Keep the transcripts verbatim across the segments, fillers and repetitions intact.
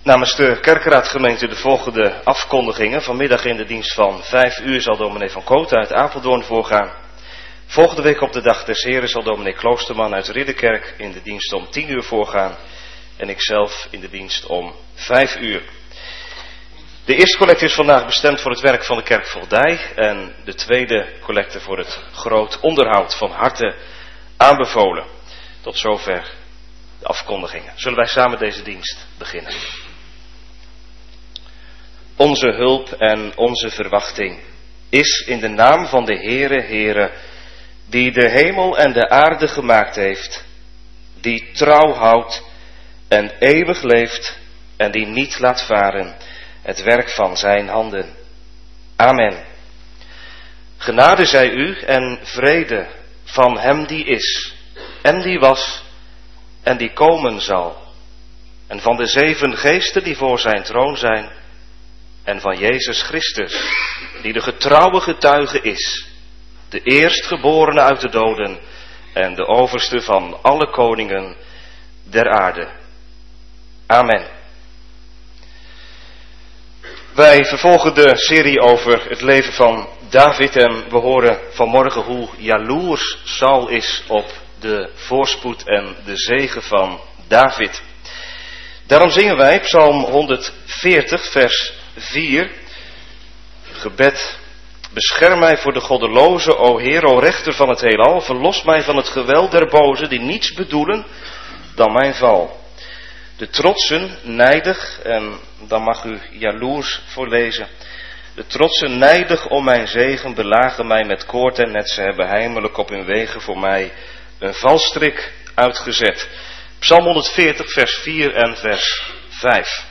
Namens de Kerkraadgemeente de volgende afkondigingen. Vanmiddag in de dienst van vijf uur zal dominee Van Kooten uit Apeldoorn voorgaan. Volgende week op de dag des Heren zal dominee Kloosterman uit Ridderkerk in de dienst om tien uur voorgaan. En ikzelf in de dienst om vijf uur. De eerste collecte is vandaag bestemd voor het werk van de kerk Voldij. En de tweede collecte voor het groot onderhoud, van harte aanbevolen. Tot zover de afkondigingen. Zullen wij samen deze dienst beginnen. Onze hulp en onze verwachting is in de naam van de Heere, Heere, die de hemel en de aarde gemaakt heeft, die trouw houdt en eeuwig leeft en die niet laat varen het werk van zijn handen. Amen. Genade zij u en vrede van hem die is en die was en die komen zal, en van de zeven geesten die voor zijn troon zijn, en van Jezus Christus, die de getrouwe getuige is, de eerstgeborene uit de doden en de overste van alle koningen der aarde. Amen. Wij vervolgen de serie over het leven van David en we horen vanmorgen hoe jaloers Saul is op de voorspoed en de zegen van David. Daarom zingen wij Psalm honderdveertig vers vier. Gebed: bescherm mij voor de goddelozen, o Heer, o rechter van het heelal. Verlos mij van het geweld der bozen, die niets bedoelen dan mijn val. De trotsen nijdig, en dan mag u jaloers voorlezen. De trotsen nijdig om mijn zegen belagen mij met koord en net. Ze hebben heimelijk op hun wegen voor mij een valstrik uitgezet. Psalm honderdveertig vers vier en vers vijf.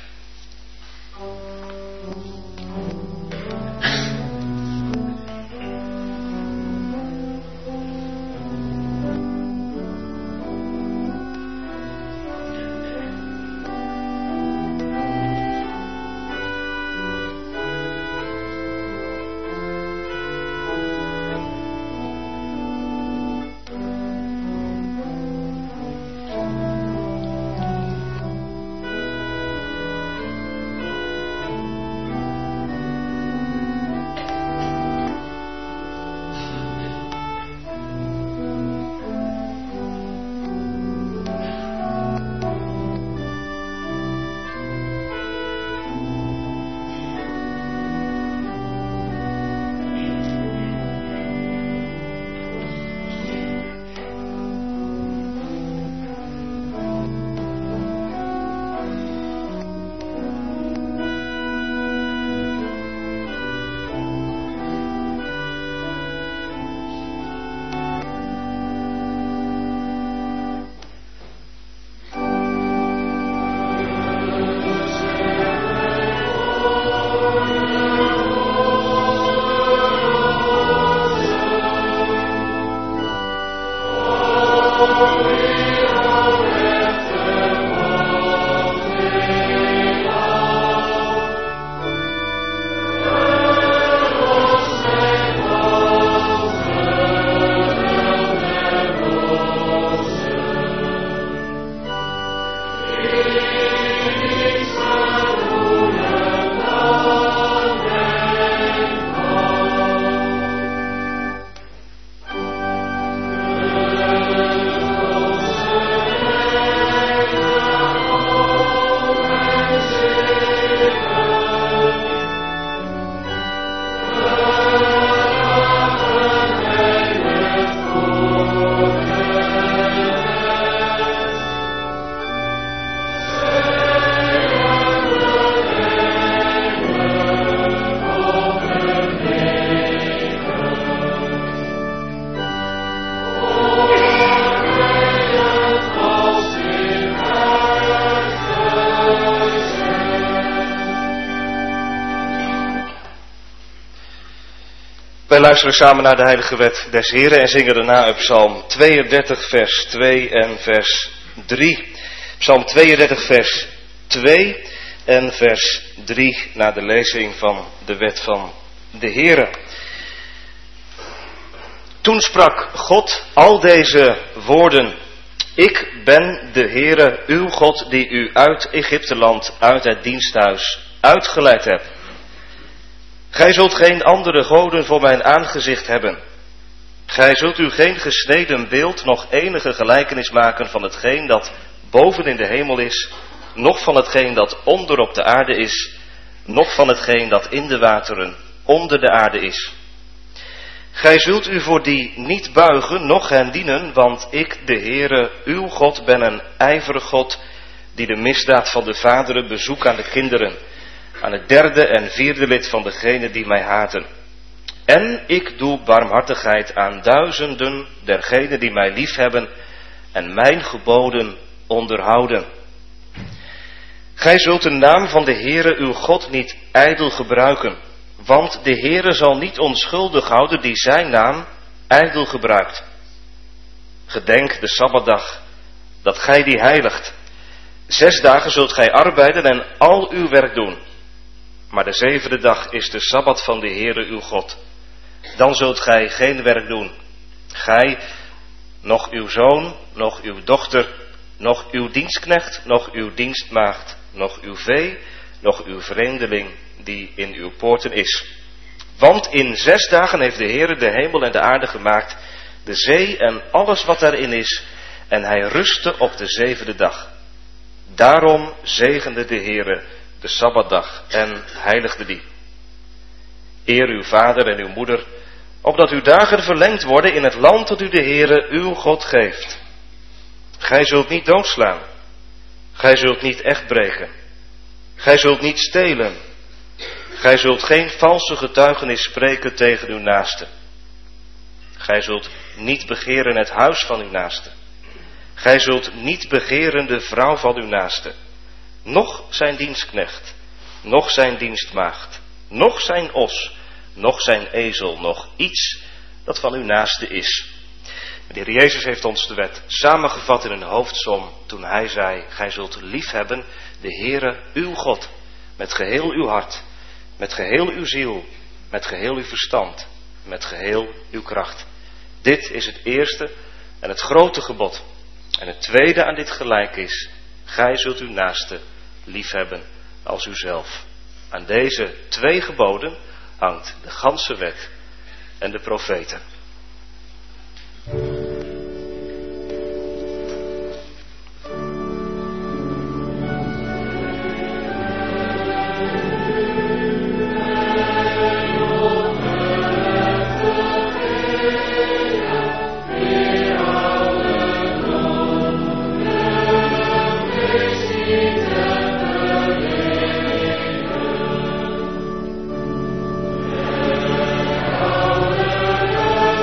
Wij luisteren samen naar de heilige wet des Heren en zingen daarna op Psalm tweeëndertig vers twee en vers drie. Psalm tweeëndertig vers twee en vers drie na de lezing van de wet van de Heren. Toen sprak God al deze woorden: Ik ben de Heere, uw God, die u uit Egypteland, uit het diensthuis, uitgeleid heb. Gij zult geen andere goden voor mijn aangezicht hebben. Gij zult u geen gesneden beeld, nog enige gelijkenis maken van hetgeen dat boven in de hemel is, noch van hetgeen dat onder op de aarde is, noch van hetgeen dat in de wateren onder de aarde is. Gij zult u voor die niet buigen, noch hen dienen, want ik, de Heere, uw God, ben een ijverig God, die de misdaad van de vaderen bezoekt aan de kinderen, aan het derde en vierde lid van degenen die mij haten. En ik doe barmhartigheid aan duizenden dergenen die mij liefhebben en mijn geboden onderhouden. Gij zult de naam van de Heere uw God niet ijdel gebruiken, want de Heere zal niet onschuldig houden die zijn naam ijdel gebruikt. Gedenk de Sabbatdag, dat gij die heiligt. Zes dagen zult gij arbeiden en al uw werk doen. Maar de zevende dag is de Sabbat van de Heere uw God. Dan zult gij geen werk doen. Gij, noch uw zoon, noch uw dochter, noch uw dienstknecht, noch uw dienstmaagd, noch uw vee, noch uw vreemdeling die in uw poorten is. Want in zes dagen heeft de Heere de hemel en de aarde gemaakt, de zee en alles wat daarin is, en hij rustte op de zevende dag. Daarom zegende de Heere de Sabbatdag en heiligde die. Eer uw vader en uw moeder, opdat uw dagen verlengd worden in het land dat u de Heere uw God geeft. Gij zult niet doodslaan. Gij zult niet echt breken. Gij zult niet stelen. Gij zult geen valse getuigenis spreken tegen uw naaste. Gij zult niet begeren het huis van uw naaste. Gij zult niet begeren de vrouw van uw naaste, noch zijn dienstknecht, noch zijn dienstmaagd, noch zijn os, noch zijn ezel, noch iets dat van uw naaste is. De Heer Jezus heeft ons de wet samengevat in een hoofdsom toen hij zei, gij zult liefhebben de Heere uw God, met geheel uw hart, met geheel uw ziel, met geheel uw verstand, met geheel uw kracht. Dit is het eerste en het grote gebod. En het tweede aan dit gelijk is, gij zult uw naaste liefhebben als uzelf. Aan deze twee geboden hangt de ganse wet en de profeten. Amen.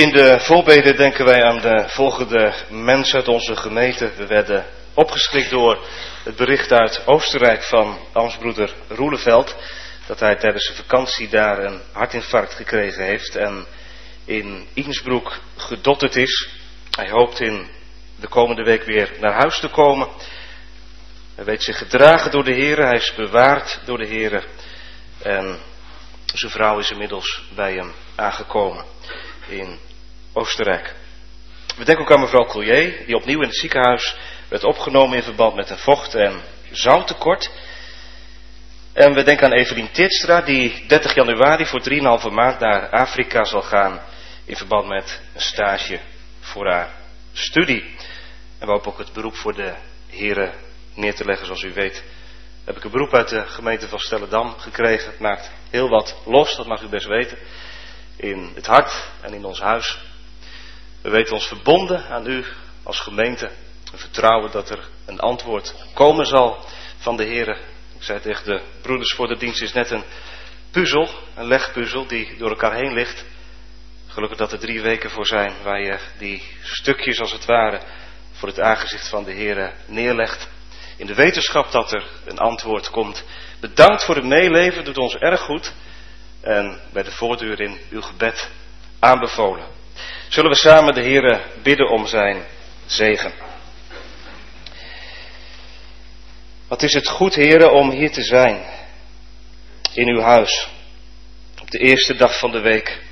In de voorbeden denken wij aan de volgende mensen uit onze gemeente. We werden opgeschrikt door het bericht uit Oostenrijk van ambtsbroeder Roeleveld, dat hij tijdens zijn vakantie daar een hartinfarct gekregen heeft en in Innsbruck gedotterd is. Hij hoopt in de komende week weer naar huis te komen. Hij weet zich gedragen door de Heer, hij is bewaard door de Heer en zijn vrouw is inmiddels bij hem aangekomen in Oostenrijk. We denken ook aan mevrouw Collier, die opnieuw in het ziekenhuis werd opgenomen in verband met een vocht- en zouttekort. En we denken aan Evelien Teertstra, die dertig januari voor drieënhalve maand naar Afrika zal gaan in verband met een stage voor haar studie. En we hopen ook het beroep voor de heren neer te leggen. Zoals u weet heb ik een beroep uit de gemeente van Stellendam gekregen. Het maakt heel wat los, dat mag u best weten, in het hart en in ons huis. We weten ons verbonden aan u als gemeente. We vertrouwen dat er een antwoord komen zal van de heren. Ik zei tegen de broeders voor de dienst, is net een puzzel, een legpuzzel die door elkaar heen ligt. Gelukkig dat er drie weken voor zijn waar je die stukjes als het ware voor het aangezicht van de heren neerlegt. In de wetenschap dat er een antwoord komt. Bedankt voor het meeleven, doet ons erg goed. En bij de voordeur in uw gebed aanbevolen. Zullen we samen de heren bidden om zijn zegen. Wat is het goed, heren, om hier te zijn. In uw huis. Op de eerste dag van de week.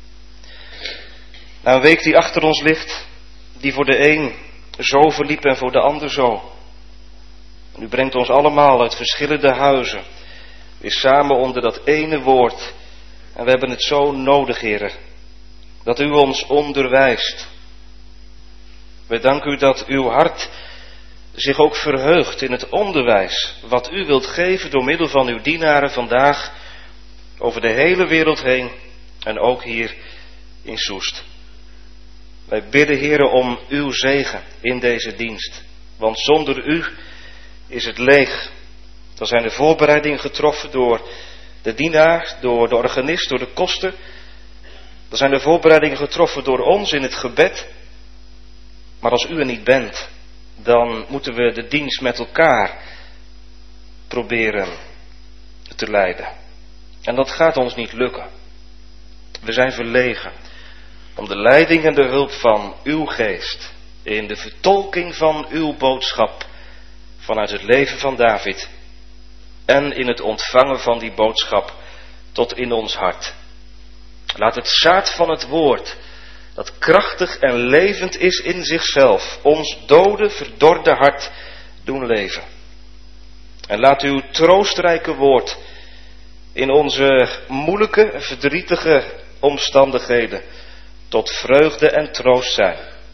Na een week die achter ons ligt. Die voor de een zo verliep en voor de ander zo. En u brengt ons allemaal uit verschillende huizen. Weer samen onder dat ene woord. En we hebben het zo nodig, heren. Dat u ons onderwijst. We danken u dat uw hart zich ook verheugt in het onderwijs wat u wilt geven door middel van uw dienaren vandaag over de hele wereld heen en ook hier in Soest. Wij bidden, heren, om uw zegen in deze dienst, want zonder u is het leeg. Dan zijn de voorbereidingen getroffen door de dienaar, door de organist, door de koster. Dan zijn de voorbereidingen getroffen door ons in het gebed. Maar als u er niet bent, dan moeten we de dienst met elkaar proberen te leiden. En dat gaat ons niet lukken. We zijn verlegen om de leiding en de hulp van uw geest in de vertolking van uw boodschap vanuit het leven van David en in het ontvangen van die boodschap tot in ons hart. Laat het zaad van het woord, dat krachtig en levend is in zichzelf, ons dode, verdorde hart doen leven. En laat uw troostrijke woord in onze moeilijke, verdrietige omstandigheden tot vreugde en troost zijn.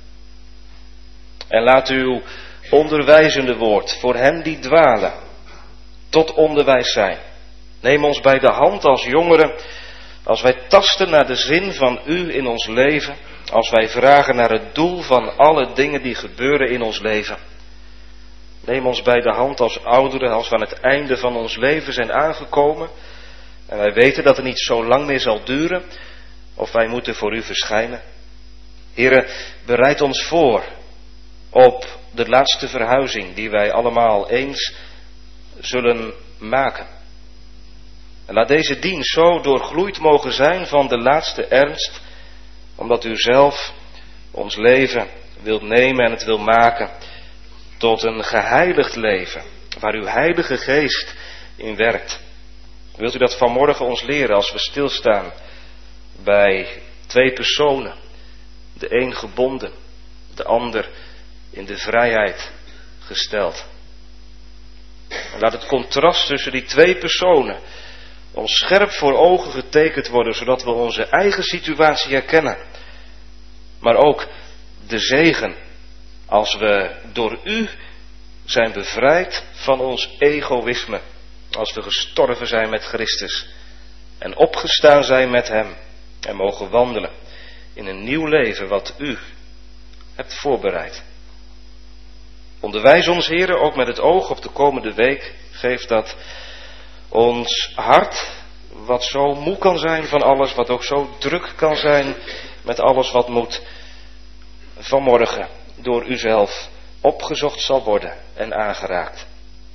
En laat uw onderwijzende woord voor hen die dwalen tot onderwijs zijn. Neem ons bij de hand als jongeren, als wij tasten naar de zin van u in ons leven, als wij vragen naar het doel van alle dingen die gebeuren in ons leven. Neem ons bij de hand als ouderen, als we aan het einde van ons leven zijn aangekomen en wij weten dat het niet zo lang meer zal duren, of wij moeten voor u verschijnen. Heere, bereid ons voor op de laatste verhuizing die wij allemaal eens zullen maken. En laat deze dienst zo doorgloeid mogen zijn van de laatste ernst, omdat u zelf ons leven wilt nemen en het wil maken tot een geheiligd leven, waar uw Heilige Geest in werkt. Wilt u dat vanmorgen ons leren als we stilstaan bij twee personen, de een gebonden, de ander in de vrijheid gesteld. En laat het contrast tussen die twee personen ons scherp voor ogen getekend worden, zodat we onze eigen situatie herkennen. Maar ook de zegen, als we door u zijn bevrijd van ons egoïsme, als we gestorven zijn met Christus en opgestaan zijn met hem en mogen wandelen in een nieuw leven wat u hebt voorbereid. Onderwijs ons, heren, ook met het oog op de komende week. Geef dat ons hart, wat zo moe kan zijn van alles, wat ook zo druk kan zijn met alles wat moet vanmorgen door uzelf opgezocht zal worden en aangeraakt.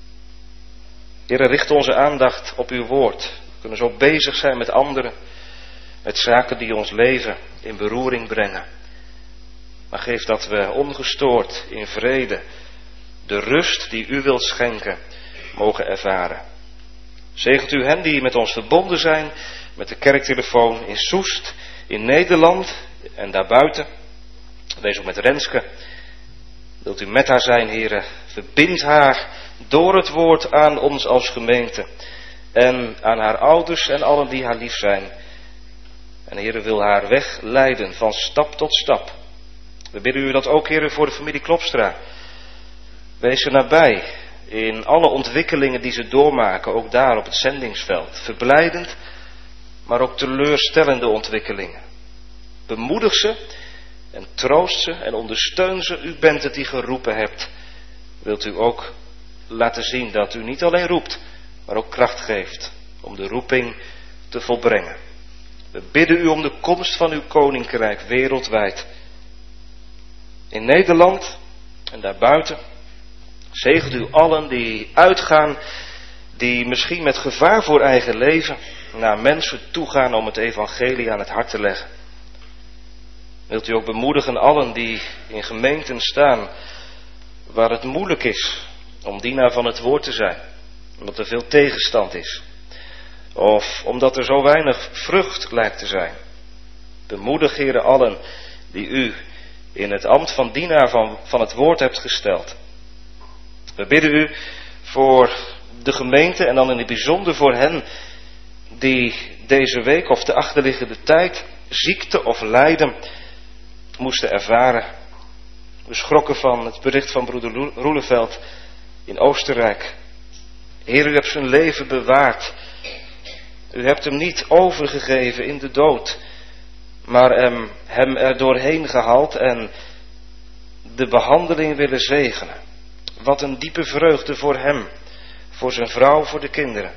Heere, richt onze aandacht op uw woord. We kunnen zo bezig zijn met anderen, met zaken die ons leven in beroering brengen. Maar geef dat we ongestoord in vrede de rust die u wilt schenken mogen ervaren. Zegent u hen die met ons verbonden zijn, met de kerktelefoon in Soest, in Nederland en daarbuiten. Wees ook met Renske. Wilt u met haar zijn, Heere, verbind haar door het woord aan ons als gemeente en aan haar ouders en allen die haar lief zijn. En Heere, wil haar weg leiden van stap tot stap. We bidden u dat ook, Heere, voor de familie Klopstra. Wees er nabij in alle ontwikkelingen die ze doormaken, ook daar op het zendingsveld. Verblijdend, maar ook teleurstellende ontwikkelingen. Bemoedig ze en troost ze en ondersteun ze. U bent het die geroepen hebt. Wilt u ook laten zien dat u niet alleen roept, maar ook kracht geeft om de roeping te volbrengen. We bidden u om de komst van uw koninkrijk wereldwijd. In Nederland en daarbuiten. Zegent u allen die uitgaan, die misschien met gevaar voor eigen leven naar mensen toegaan om het evangelie aan het hart te leggen. Wilt u ook bemoedigen allen die in gemeenten staan waar het moeilijk is om dienaar van het woord te zijn, omdat er veel tegenstand is. Of omdat er zo weinig vrucht lijkt te zijn. Bemoedig, Heere, allen die u in het ambt van dienaar van, van het woord hebt gesteld. We bidden u voor de gemeente en dan in het bijzonder voor hen die deze week of de achterliggende tijd ziekte of lijden moesten ervaren. We schrokken van het bericht van broeder Roeleveld in Oostenrijk. Heer, u hebt zijn leven bewaard. U hebt hem niet overgegeven in de dood, maar hem, hem er doorheen gehaald en de behandeling willen zegenen. Wat een diepe vreugde voor hem, voor zijn vrouw, voor de kinderen.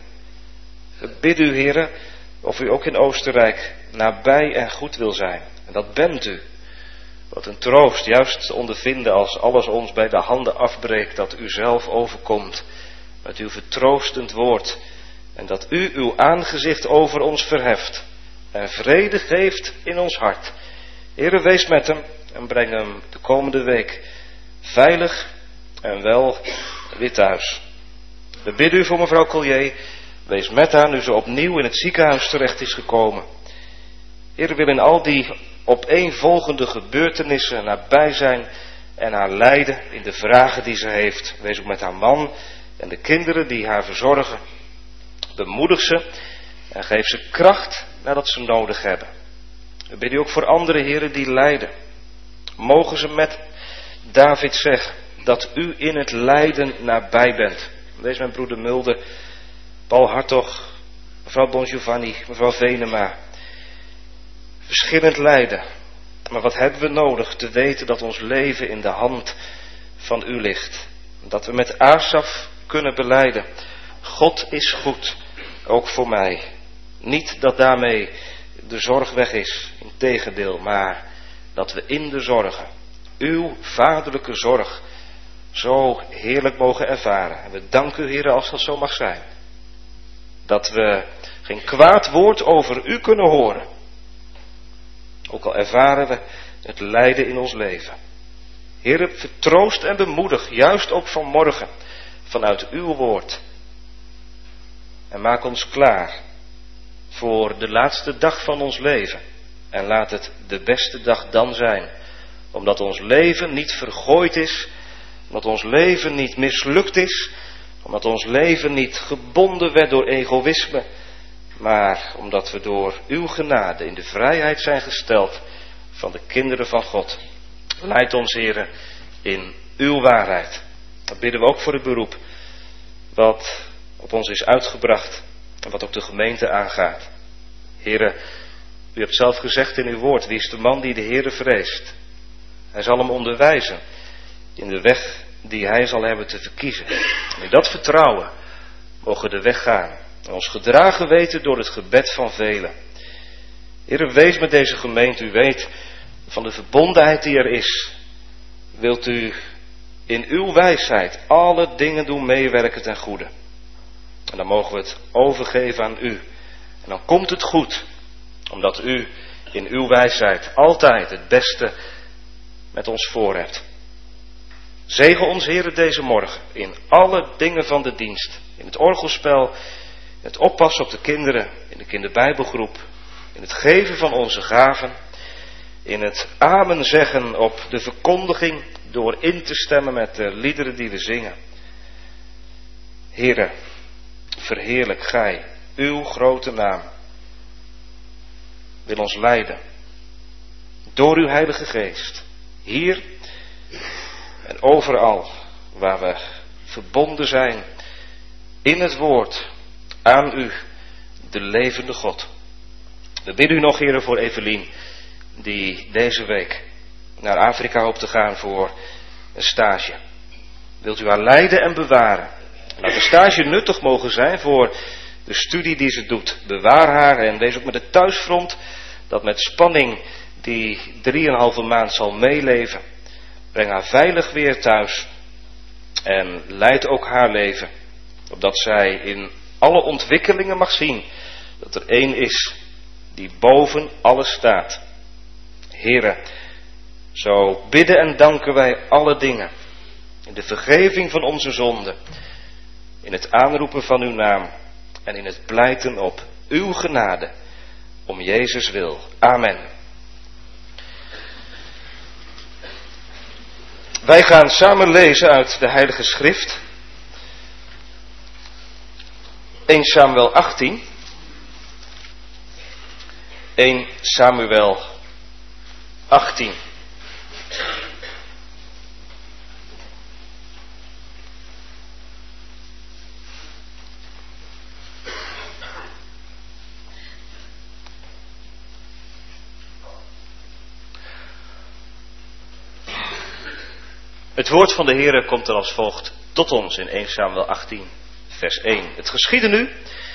We bidden u, Heere, of u ook in Oostenrijk nabij en goed wil zijn. En dat bent u. Wat een troost, juist te ondervinden als alles ons bij de handen afbreekt, dat u zelf overkomt met uw vertroostend woord. En dat u uw aangezicht over ons verheft en vrede geeft in ons hart. Heere, wees met hem en breng hem de komende week veilig en wel weer thuis. We bidden u voor mevrouw Collier. Wees met haar nu ze opnieuw in het ziekenhuis terecht is gekomen. Heer, wil in al die opeenvolgende gebeurtenissen nabij zijn en haar leiden in de vragen die ze heeft. Wees ook met haar man en de kinderen die haar verzorgen. Bemoedig ze en geef ze kracht nadat ze nodig hebben. We bidden u ook voor andere heren die lijden. Mogen ze met David zeggen dat u in het lijden nabij bent. Wees mijn broeder Mulder, Paul Hartog, mevrouw Bongiovanni, mevrouw Venema. Verschillend lijden. Maar wat hebben we nodig te weten dat ons leven in de hand van u ligt. Dat we met Asaf kunnen belijden. God is goed, ook voor mij. Niet dat daarmee de zorg weg is, integendeel, maar dat we in de zorgen, uw vaderlijke zorg, zo heerlijk mogen ervaren. En we danken u, Heer, als dat zo mag zijn. Dat we geen kwaad woord over u kunnen horen. Ook al ervaren we het lijden in ons leven. Heer, vertroost en bemoedig, juist ook vanmorgen, vanuit uw woord. En maak ons klaar voor de laatste dag van ons leven. En laat het de beste dag dan zijn. Omdat ons leven niet vergooid is. Omdat ons leven niet mislukt is. Omdat ons leven niet gebonden werd door egoïsme. Maar omdat we door uw genade in de vrijheid zijn gesteld van de kinderen van God. Leid ons, Heere, in uw waarheid. Dat bidden we ook voor het beroep wat op ons is uitgebracht en wat ook de gemeente aangaat. Heere, u hebt zelf gezegd in uw woord, wie is de man die de Heere vreest? Hij zal hem onderwijzen in de weg die hij zal hebben te verkiezen. En in dat vertrouwen mogen we de weg gaan en ons gedragen weten door het gebed van velen. Heere, wees met deze gemeente. U weet van de verbondenheid die er is. Wilt u in uw wijsheid alle dingen doen meewerken ten goede. En dan mogen we het overgeven aan u. En dan komt het goed. Omdat u in uw wijsheid altijd het beste met ons voor hebt. Zegen ons, Heere, deze morgen in alle dingen van de dienst. In het orgelspel, in het oppassen op de kinderen, in de kinderbijbelgroep, in het geven van onze gaven, in het amen zeggen op de verkondiging door in te stemmen met de liederen die we zingen. Heere, verheerlijk gij uw grote naam. Wil ons leiden door uw Heilige Geest, hier en overal waar we verbonden zijn in het woord aan u, de levende God. We bidden u nog, Heere, voor Evelien, die deze week naar Afrika hoopt te gaan voor een stage. Wilt u haar leiden en bewaren. Laat de stage nuttig mogen zijn voor de studie die ze doet. Bewaar haar en wees ook met het thuisfront dat met spanning die drieënhalve maand zal meeleven. Breng haar veilig weer thuis en leid ook haar leven. Opdat zij in alle ontwikkelingen mag zien dat er één is die boven alles staat. Heere, zo bidden en danken wij alle dingen. In de vergeving van onze zonden. In het aanroepen van uw naam. En in het pleiten op uw genade. Om Jezus wil. Amen. Wij gaan samen lezen uit de Heilige Schrift. eerste Samuel achttien. eerste Samuel achttien. Het woord van de Heere komt er als volgt tot ons in eerste Samuel achttien, vers één. Het geschiedde nu,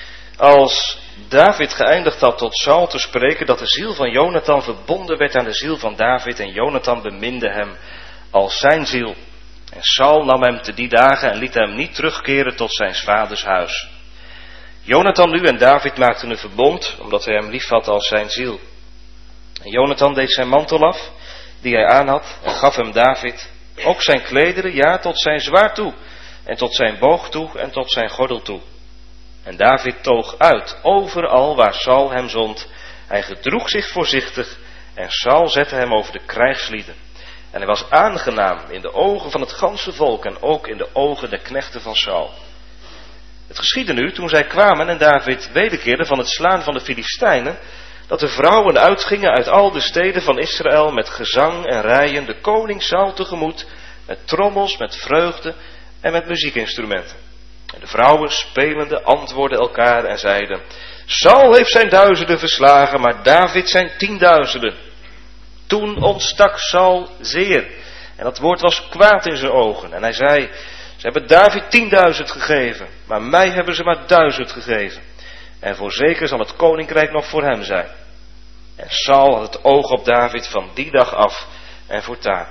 als David geëindigd had tot Saul te spreken, dat de ziel van Jonathan verbonden werd aan de ziel van David, en Jonathan beminde hem als zijn ziel. En Saul nam hem te die dagen en liet hem niet terugkeren tot zijn vaders huis. Jonathan nu en David maakten een verbond, omdat hij hem liefhad als zijn ziel. En Jonathan deed zijn mantel af, die hij aanhad, en gaf hem David, ook zijn klederen, ja, tot zijn zwaard toe, en tot zijn boog toe, en tot zijn gordel toe. En David toog uit, overal waar Saul hem zond. Hij gedroeg zich voorzichtig, en Saul zette hem over de krijgslieden. En hij was aangenaam in de ogen van het ganse volk, en ook in de ogen der knechten van Saul. Het geschiedde nu, toen zij kwamen en David wederkeerde van het slaan van de Filistijnen, dat de vrouwen uitgingen uit al de steden van Israël met gezang en rijen de koning Saul tegemoet, met trommels, met vreugde en met muziekinstrumenten. En de vrouwen spelende antwoordden elkaar en zeiden, Saul heeft zijn duizenden verslagen, maar David zijn tienduizenden. Toen ontstak Saul zeer, en dat woord was kwaad in zijn ogen. En hij zei, ze hebben David tienduizend gegeven, maar mij hebben ze maar duizend gegeven. En voorzeker zal het koninkrijk nog voor hem zijn. En Saul had het oog op David van die dag af en voortaan.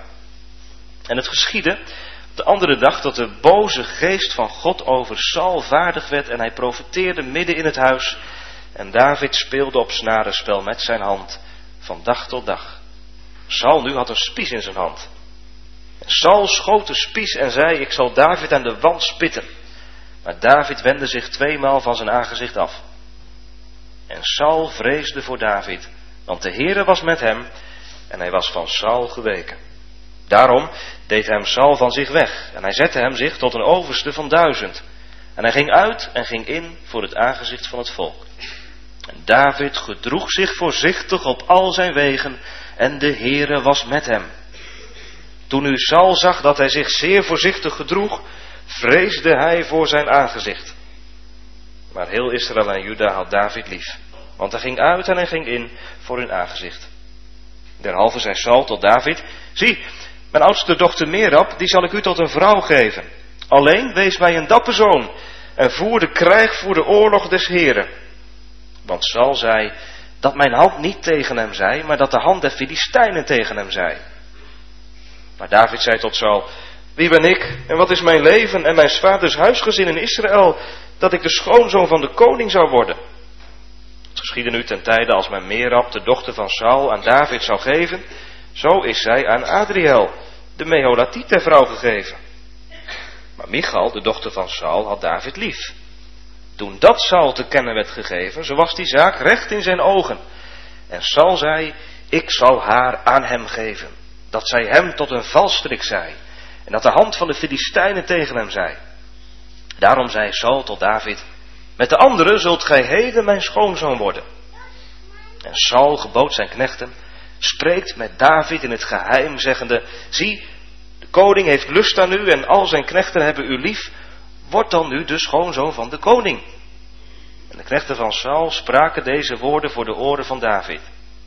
En het geschiedde op de andere dag dat de boze geest van God over Saul vaardig werd en hij profeteerde midden in het huis. En David speelde op snarenspel met zijn hand van dag tot dag. Saul nu had een spies in zijn hand. En Saul schoot de spies en zei, ik zal David aan de wand spitten. Maar David wendde zich tweemaal van zijn aangezicht af. En Saul vreesde voor David, want de Heere was met hem en hij was van Saul geweken. Daarom deed hem Saul van zich weg en hij zette hem zich tot een overste van duizend. En hij ging uit en ging in voor het aangezicht van het volk. En David gedroeg zich voorzichtig op al zijn wegen en de Heere was met hem. Toen nu Saul zag dat hij zich zeer voorzichtig gedroeg, vreesde hij voor zijn aangezicht. Maar heel Israël en Juda had David lief, want hij ging uit en hij ging in voor hun aangezicht. Derhalve zei Saul tot David, zie, mijn oudste dochter Merab, die zal ik u tot een vrouw geven. Alleen wees mij een dapper zoon en voer de krijg voor de oorlog des Heren. Want Saul zei, dat mijn hand niet tegen hem zei, maar dat de hand der Filistijnen tegen hem zei. Maar David zei tot Saul, wie ben ik en wat is mijn leven en mijn vaders huisgezin in Israël, dat ik de schoonzoon van de koning zou worden? Het geschiedde nu ten tijde als men Merab, de dochter van Saul, aan David zou geven, zo is zij aan Adriel, de Meholatiet, ter vrouw gegeven. Maar Michal, de dochter van Saul, had David lief. Toen dat Saul te kennen werd gegeven, zo was die zaak recht in zijn ogen. En Saul zei, ik zal haar aan hem geven, dat zij hem tot een valstrik zei, en dat de hand van de Filistijnen tegen hem zei. Daarom zei Saul tot David, met de anderen zult gij heden mijn schoonzoon worden. En Saul gebood zijn knechten, spreekt met David in het geheim, zeggende, zie, de koning heeft lust aan u en al zijn knechten hebben u lief, word dan nu de schoonzoon van de koning. En de knechten van Saul spraken deze woorden voor de oren van David.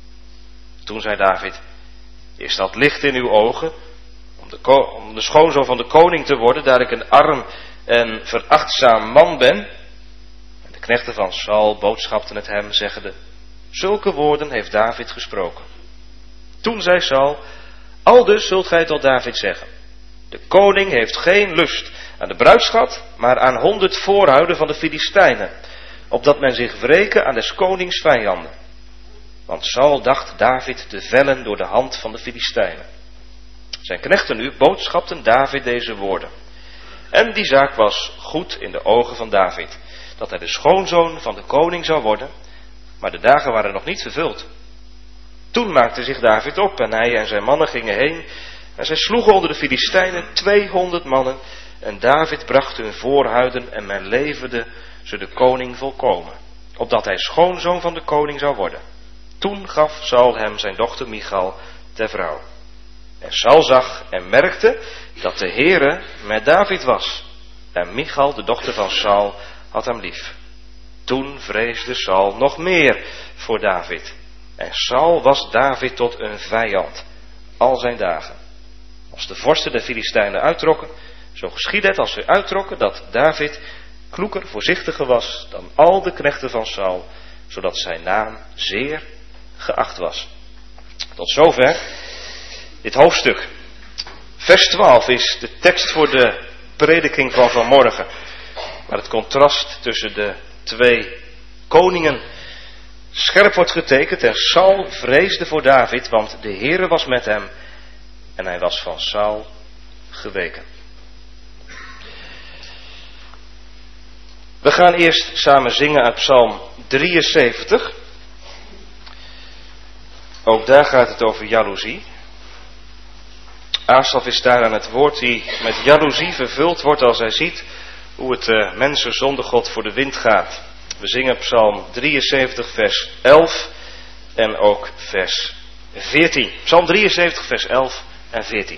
Toen zei David, is dat licht in uw ogen, om de, ko- om de schoonzoon van de koning te worden, daar ik een arm en verachtzaam man ben? En de knechten van Saul boodschapten het hem, zeggende, zulke woorden heeft David gesproken. Toen zei Saul, aldus zult gij tot David zeggen, de koning heeft geen lust aan de bruidschat, maar aan honderd voorhuiden van de Filistijnen, opdat men zich wreke aan des konings vijanden. Want Saul dacht David te vellen door de hand van de Filistijnen. Zijn knechten nu boodschapten David deze woorden. En die zaak was goed in de ogen van David, dat hij de schoonzoon van de koning zou worden, maar de dagen waren nog niet vervuld. Toen maakte zich David op en hij en zijn mannen gingen heen en zij sloegen onder de Filistijnen tweehonderd mannen en David bracht hun voorhuiden en men leverde ze de koning volkomen, opdat hij schoonzoon van de koning zou worden. Toen gaf Saul hem zijn dochter Michal ter vrouw. En Saul zag en merkte dat de Heere met David was. En Michal, de dochter van Saul, had hem lief. Toen vreesde Saul nog meer voor David. En Saul was David tot een vijand, al zijn dagen. Als de vorsten der Filistijnen uittrokken, zo geschiedde het als ze uittrokken dat David kloeker, voorzichtiger was dan al de knechten van Saul, zodat zijn naam zeer geacht was. Tot zover dit hoofdstuk. Vers twaalf is de tekst voor de prediking van vanmorgen, waar het contrast tussen de twee koningen scherp wordt getekend. En Saul vreesde voor David, want de Heere was met hem en hij was van Saul geweken. We gaan eerst samen zingen uit Psalm drieënzeventig. Ook daar gaat het over jaloezie. Asaf is daar aan het woord die met jaloezie vervuld wordt als hij ziet hoe het uh, mensen zonder God voor de wind gaat. We zingen Psalm drieënzeventig vers elf en ook vers veertien. Psalm drieënzeventig vers elf en veertien.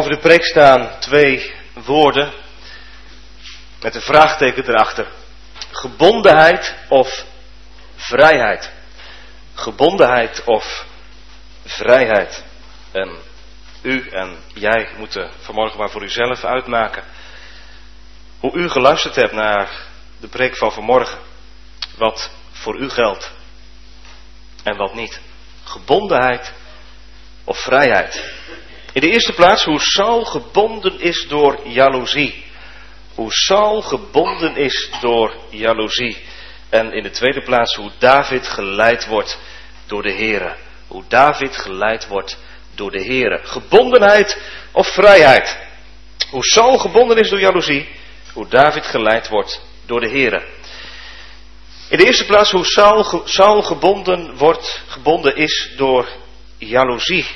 Tegenover de preek staan twee woorden met een vraagteken erachter. Gebondenheid of vrijheid. Gebondenheid of vrijheid. En u en jij moeten vanmorgen maar voor uzelf uitmaken hoe u geluisterd hebt naar de preek van vanmorgen. Wat voor u geldt en wat niet. Gebondenheid of vrijheid. In de eerste plaats hoe Saul gebonden is door jaloezie. Hoe Saul gebonden is door jaloezie. En in de tweede plaats hoe David geleid wordt door de Here. Hoe David geleid wordt door de Here. Gebondenheid of vrijheid. Hoe Saul gebonden is door jaloezie. Hoe David geleid wordt door de Here. In de eerste plaats hoe Saul, Saul gebonden wordt, gebonden is door jaloezie.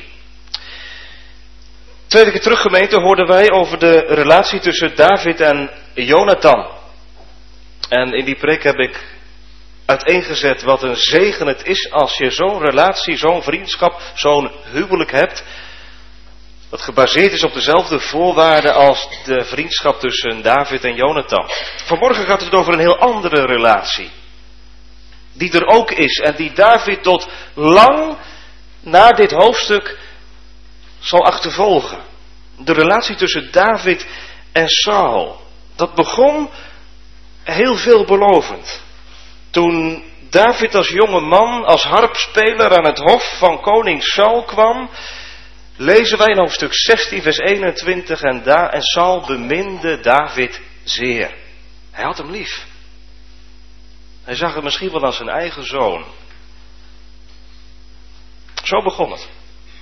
Twee weken terug, gemeente, hoorden wij over de relatie tussen David en Jonathan. En in die preek heb ik uiteengezet wat een zegen het is als je zo'n relatie, zo'n vriendschap, zo'n huwelijk hebt. Dat gebaseerd is op dezelfde voorwaarden als de vriendschap tussen David en Jonathan. Vanmorgen gaat het over een heel andere relatie. Die er ook is en die David tot lang na dit hoofdstuk zal achtervolgen. De relatie tussen David en Saul. Dat begon heel veelbelovend. Toen David als jonge man, als harpspeler aan het hof van koning Saul kwam, lezen wij in hoofdstuk zestien vers eenentwintig en, da- en Saul beminde David zeer. Hij had hem lief. Hij zag hem misschien wel als zijn eigen zoon. Zo begon het.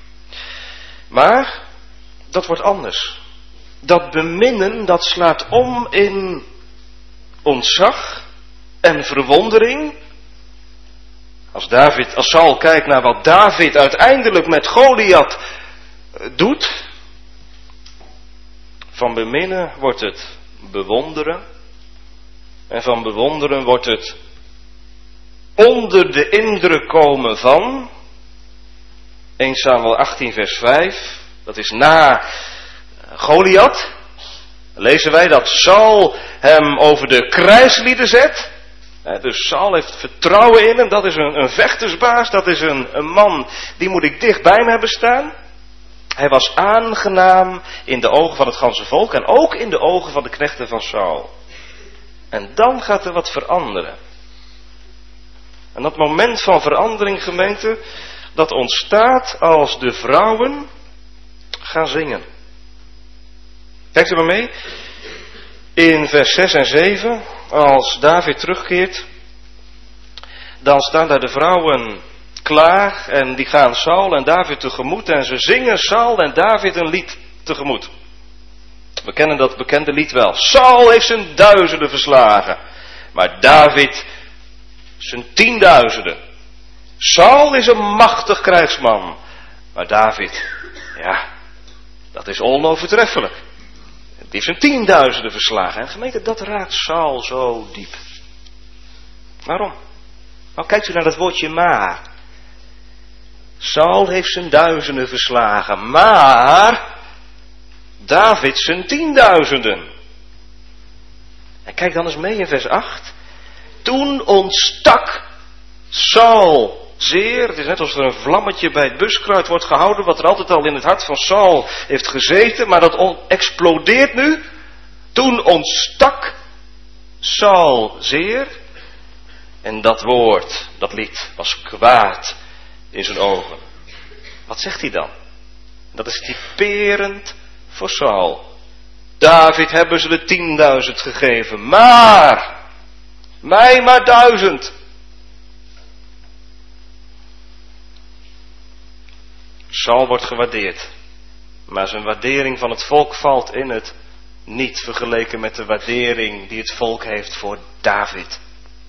Maar dat wordt anders. Dat beminnen, dat slaat om in ontzag en verwondering. Als David, als Saul kijkt naar wat David uiteindelijk met Goliath doet. Van beminnen wordt het bewonderen. En van bewonderen wordt het onder de indruk komen van eerste Samuel achttien vers vijf. Dat is na Goliath. Lezen wij dat Saul hem over de krijgslieden zet. Dus Saul heeft vertrouwen in hem. Dat is een, een vechtersbaas. Dat is een, een man die moet ik dicht bij me hebben staan. Hij was aangenaam in de ogen van het ganse volk. En ook in de ogen van de knechten van Saul. En dan gaat er wat veranderen. En dat moment van verandering, gemeente, dat ontstaat als de vrouwen gaan zingen. Kijkt u maar mee. In vers zes en zeven, als David terugkeert, dan staan daar de vrouwen klaar en die gaan Saul en David tegemoet en ze zingen Saul en David een lied tegemoet. We kennen dat bekende lied wel. Saul heeft zijn duizenden verslagen, maar David zijn tienduizenden. Saul is een machtig krijgsman, maar David, ja, dat is onovertreffelijk. Die heeft zijn tienduizenden verslagen. En gemeente, dat raakt Saul zo diep. Waarom? Nou, kijkt u naar dat woordje maar. Saul heeft zijn duizenden verslagen, maar David zijn tienduizenden. En kijk dan eens mee in vers acht. Toen ontstak Saul zeer. Het is net alsof er een vlammetje bij het buskruid wordt gehouden, wat er altijd al in het hart van Saul heeft gezeten, maar dat on- explodeert nu. Toen ontstak Saul zeer. En dat woord, dat lied, was kwaad in zijn ogen. Wat zegt hij dan? Dat is typerend voor Saul. David hebben ze de tienduizend gegeven, maar mij maar duizend. Saul wordt gewaardeerd, maar zijn waardering van het volk valt in het niet vergeleken met de waardering die het volk heeft voor David.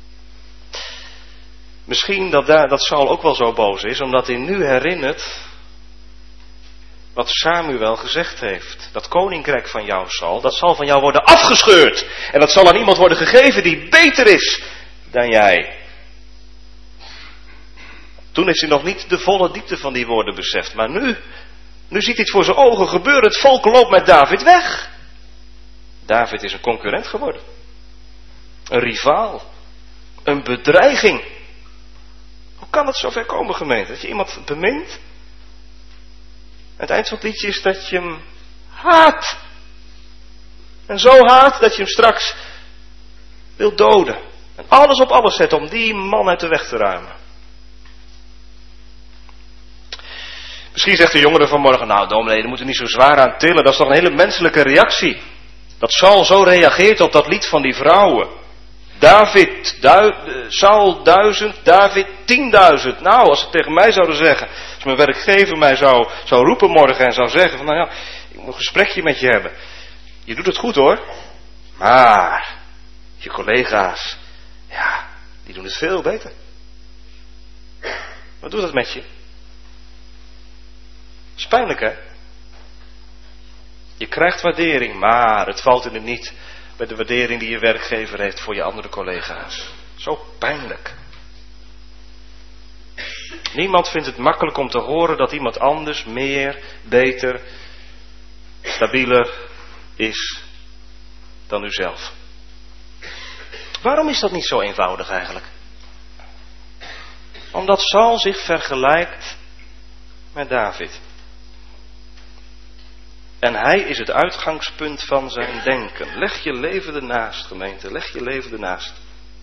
Misschien dat, da- dat Saul ook wel zo boos is, omdat hij nu herinnert wat Samuel gezegd heeft. Dat koninkrijk van jou, Saul, dat zal van jou worden afgescheurd. En dat zal aan iemand worden gegeven die beter is dan jij. Toen heeft hij nog niet de volle diepte van die woorden beseft. Maar nu, Nu ziet hij het voor zijn ogen gebeuren. Het volk loopt met David weg. David is een concurrent geworden. Een rivaal. Een bedreiging. Hoe kan het zover komen, gemeente? Dat je iemand bemint. Het eind van het liedje is dat je hem haat. En zo haat dat je hem straks wil doden. En alles op alles zet om die man uit de weg te ruimen. Misschien zegt de jongere vanmorgen, nou dominee, daar moet er niet zo zwaar aan tillen. Dat is toch een hele menselijke reactie. Dat Saul zo reageert op dat lied van die vrouwen. David, du, Saul duizend, David tienduizend. Nou, als ze tegen mij zouden zeggen, als mijn werkgever mij zou, zou roepen morgen en zou zeggen van, nou ja, ik moet een gesprekje met je hebben. Je doet het goed hoor, maar je collega's, ja, die doen het veel beter. Wat doet dat met je? Dat is pijnlijk, hè? Je krijgt waardering, maar het valt in het niet met de waardering die je werkgever heeft voor je andere collega's. Zo pijnlijk. Niemand vindt het makkelijk om te horen dat iemand anders meer, beter, stabieler is dan u zelf. Waarom is dat niet zo eenvoudig eigenlijk? Omdat Saul zich vergelijkt met David. En hij is het uitgangspunt van zijn denken. Leg je leven ernaast, gemeente. Leg je leven ernaast.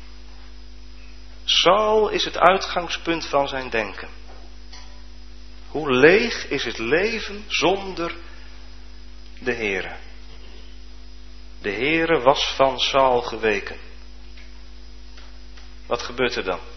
Saul is het uitgangspunt van zijn denken. Hoe leeg is het leven zonder de Heere? De Heere was van Saul geweken. Wat gebeurt er dan?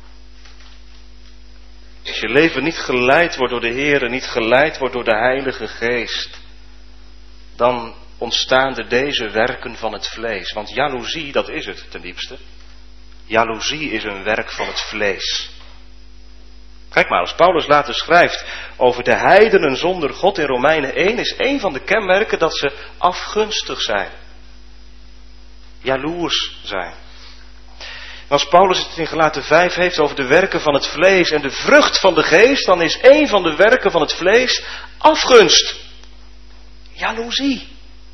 Als je leven niet geleid wordt door de Heere, niet geleid wordt door de Heilige Geest, dan ontstaan er deze werken van het vlees. Want jaloezie, dat is het ten diepste. Jaloezie is een werk van het vlees. Kijk maar, als Paulus later schrijft over de heidenen zonder God in Romeinen één, is één van de kenmerken dat ze afgunstig zijn. Jaloers zijn. Als Paulus het in Galaten vijf heeft over de werken van het vlees en de vrucht van de geest, dan is één van de werken van het vlees afgunst. Jaloezie.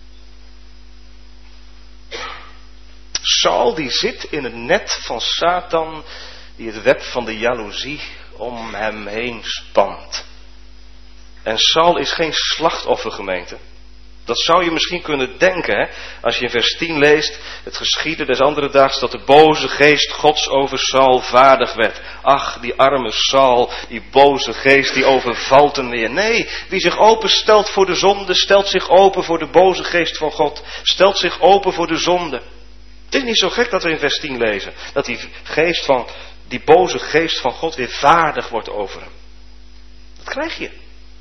Saul die zit in het net van Satan, die het web van de jaloezie om hem heen spant. En Saul is geen slachtoffer, gemeente. Dat zou je misschien kunnen denken, hè? Als je in vers tien leest, het geschiedde des andere daags dat de boze geest Gods over Saul vaardig werd. Ach, die arme Saul, die boze geest, die overvalt hem weer. Nee, wie zich openstelt voor de zonde, stelt zich open voor de boze geest van God. Stelt zich open voor de zonde. Het is niet zo gek dat we in vers tien lezen, dat die geest van, die boze geest van God weer vaardig wordt over hem. Dat krijg je.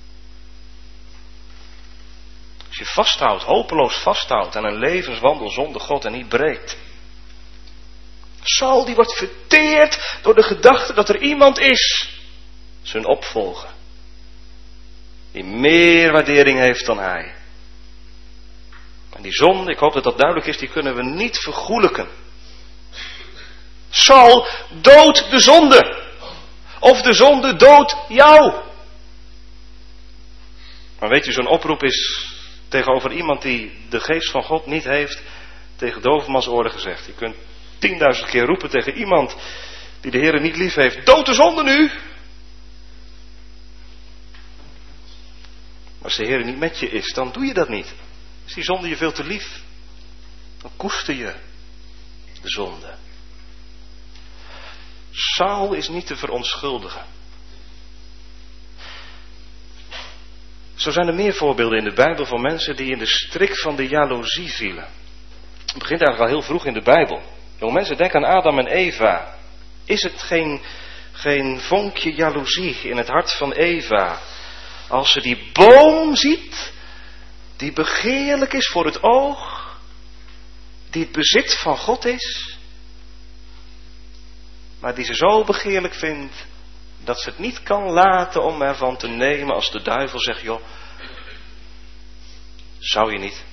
Als je vasthoudt, hopeloos vasthoudt aan een levenswandel zonder God en niet breekt. Saul die wordt verteerd door de gedachte dat er iemand is, zijn opvolger, die meer waardering heeft dan hij. En die zonde, ik hoop dat dat duidelijk is, die kunnen we niet vergoelijken. Saul, dood de zonde. Of de zonde doodt jou. Maar weet u, zo'n oproep is tegenover iemand die de geest van God niet heeft, tegen dovenmans oren gezegd. Je kunt tienduizend keer roepen tegen iemand die de Heere niet lief heeft. Dood de zonde nu! Maar als de Heere niet met je is, dan doe je dat niet. Is die zonde je veel te lief? Dan koester je de zonde. Saul is niet te verontschuldigen. Zo zijn er meer voorbeelden in de Bijbel van mensen die in de strik van de jaloezie vielen. Het begint eigenlijk al heel vroeg in de Bijbel. Jonge mensen, denk aan Adam en Eva. Is het geen, geen vonkje jaloezie in het hart van Eva als ze die boom ziet die begeerlijk is voor het oog, die het bezit van God is, maar die ze zo begeerlijk vindt dat ze het niet kan laten om ervan te nemen als de duivel zegt, joh, zou je niet?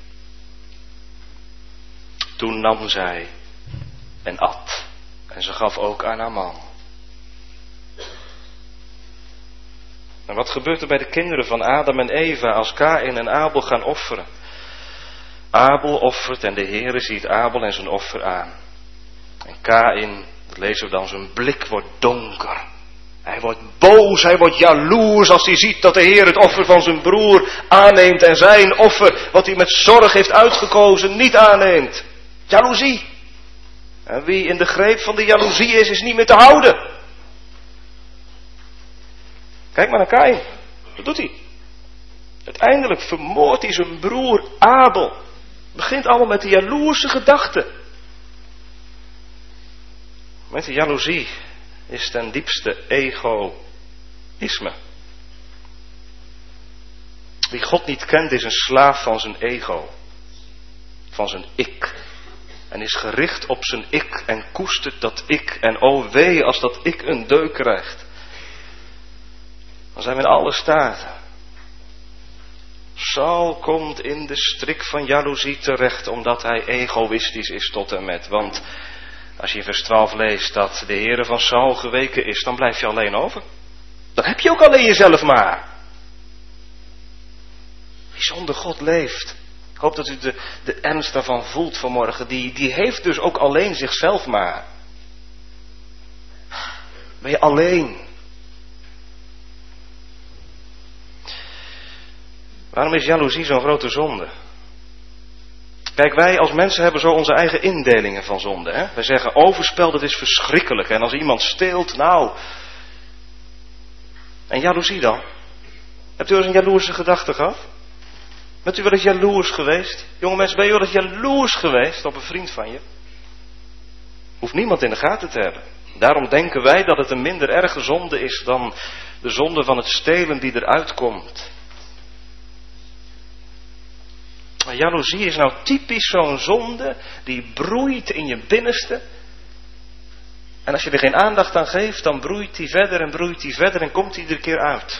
Toen nam zij en at en ze gaf ook aan haar man. En wat gebeurt er bij de kinderen van Adam en Eva als Kaïn en Abel gaan offeren? Abel offert en de Heere ziet Abel en zijn offer aan. En Kaïn, dat lezen we dan, zijn blik wordt donker. Hij wordt boos, hij wordt jaloers als hij ziet dat de Heer het offer van zijn broer aanneemt en zijn offer, wat hij met zorg heeft uitgekozen, niet aanneemt. Jaloezie. En wie in de greep van de jaloezie is, is niet meer te houden. Kijk maar naar Kaïn. Wat doet hij? Uiteindelijk vermoordt hij zijn broer Abel. Het begint allemaal met de jaloerse gedachte. Met de jaloezie is ten diepste egoïsme. Wie God niet kent is een slaaf van zijn ego. Van zijn ik. En is gericht op zijn ik en koestert dat ik. En oh wee als dat ik een deuk krijgt. Dan zijn we in alle staten. Saul komt in de strik van jaloezie terecht, omdat hij egoïstisch is tot en met. Want als je in vers twaalf leest dat de Heere van Saul geweken is, dan blijf je alleen over. Dan heb je ook alleen jezelf maar. Wie zonder God leeft. Ik hoop dat u de, de ernst daarvan voelt vanmorgen. Die, die heeft dus ook alleen zichzelf maar. Ben je alleen. Waarom is jaloezie zo'n grote zonde? Kijk, wij als mensen hebben zo onze eigen indelingen van zonde. Hè? Wij zeggen overspel, dat is verschrikkelijk. En als iemand steelt, nou. En jaloezie dan? Hebt u wel eens een jaloerse gedachte gehad? Bent u wel eens jaloers geweest? Jonge mensen, ben je wel eens jaloers geweest op een vriend van je? Hoeft niemand in de gaten te hebben. Daarom denken wij dat het een minder erge zonde is dan de zonde van het stelen die eruit komt. Maar jaloezie is nou typisch zo'n zonde die broeit in je binnenste. En als je er geen aandacht aan geeft, dan broeit die verder en broeit die verder en komt die iedere keer uit.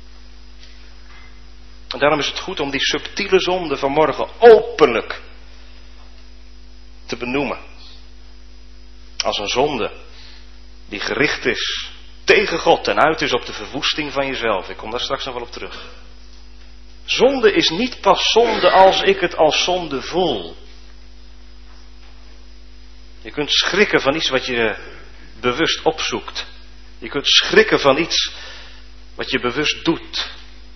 En daarom is het goed om die subtiele zonde vanmorgen openlijk te benoemen. Als een zonde die gericht is tegen God en uit is op de verwoesting van jezelf. Ik kom daar straks nog wel op terug. Zonde is niet pas zonde als ik het als zonde voel. Je kunt schrikken van iets wat je bewust opzoekt. Je kunt schrikken van iets wat je bewust doet.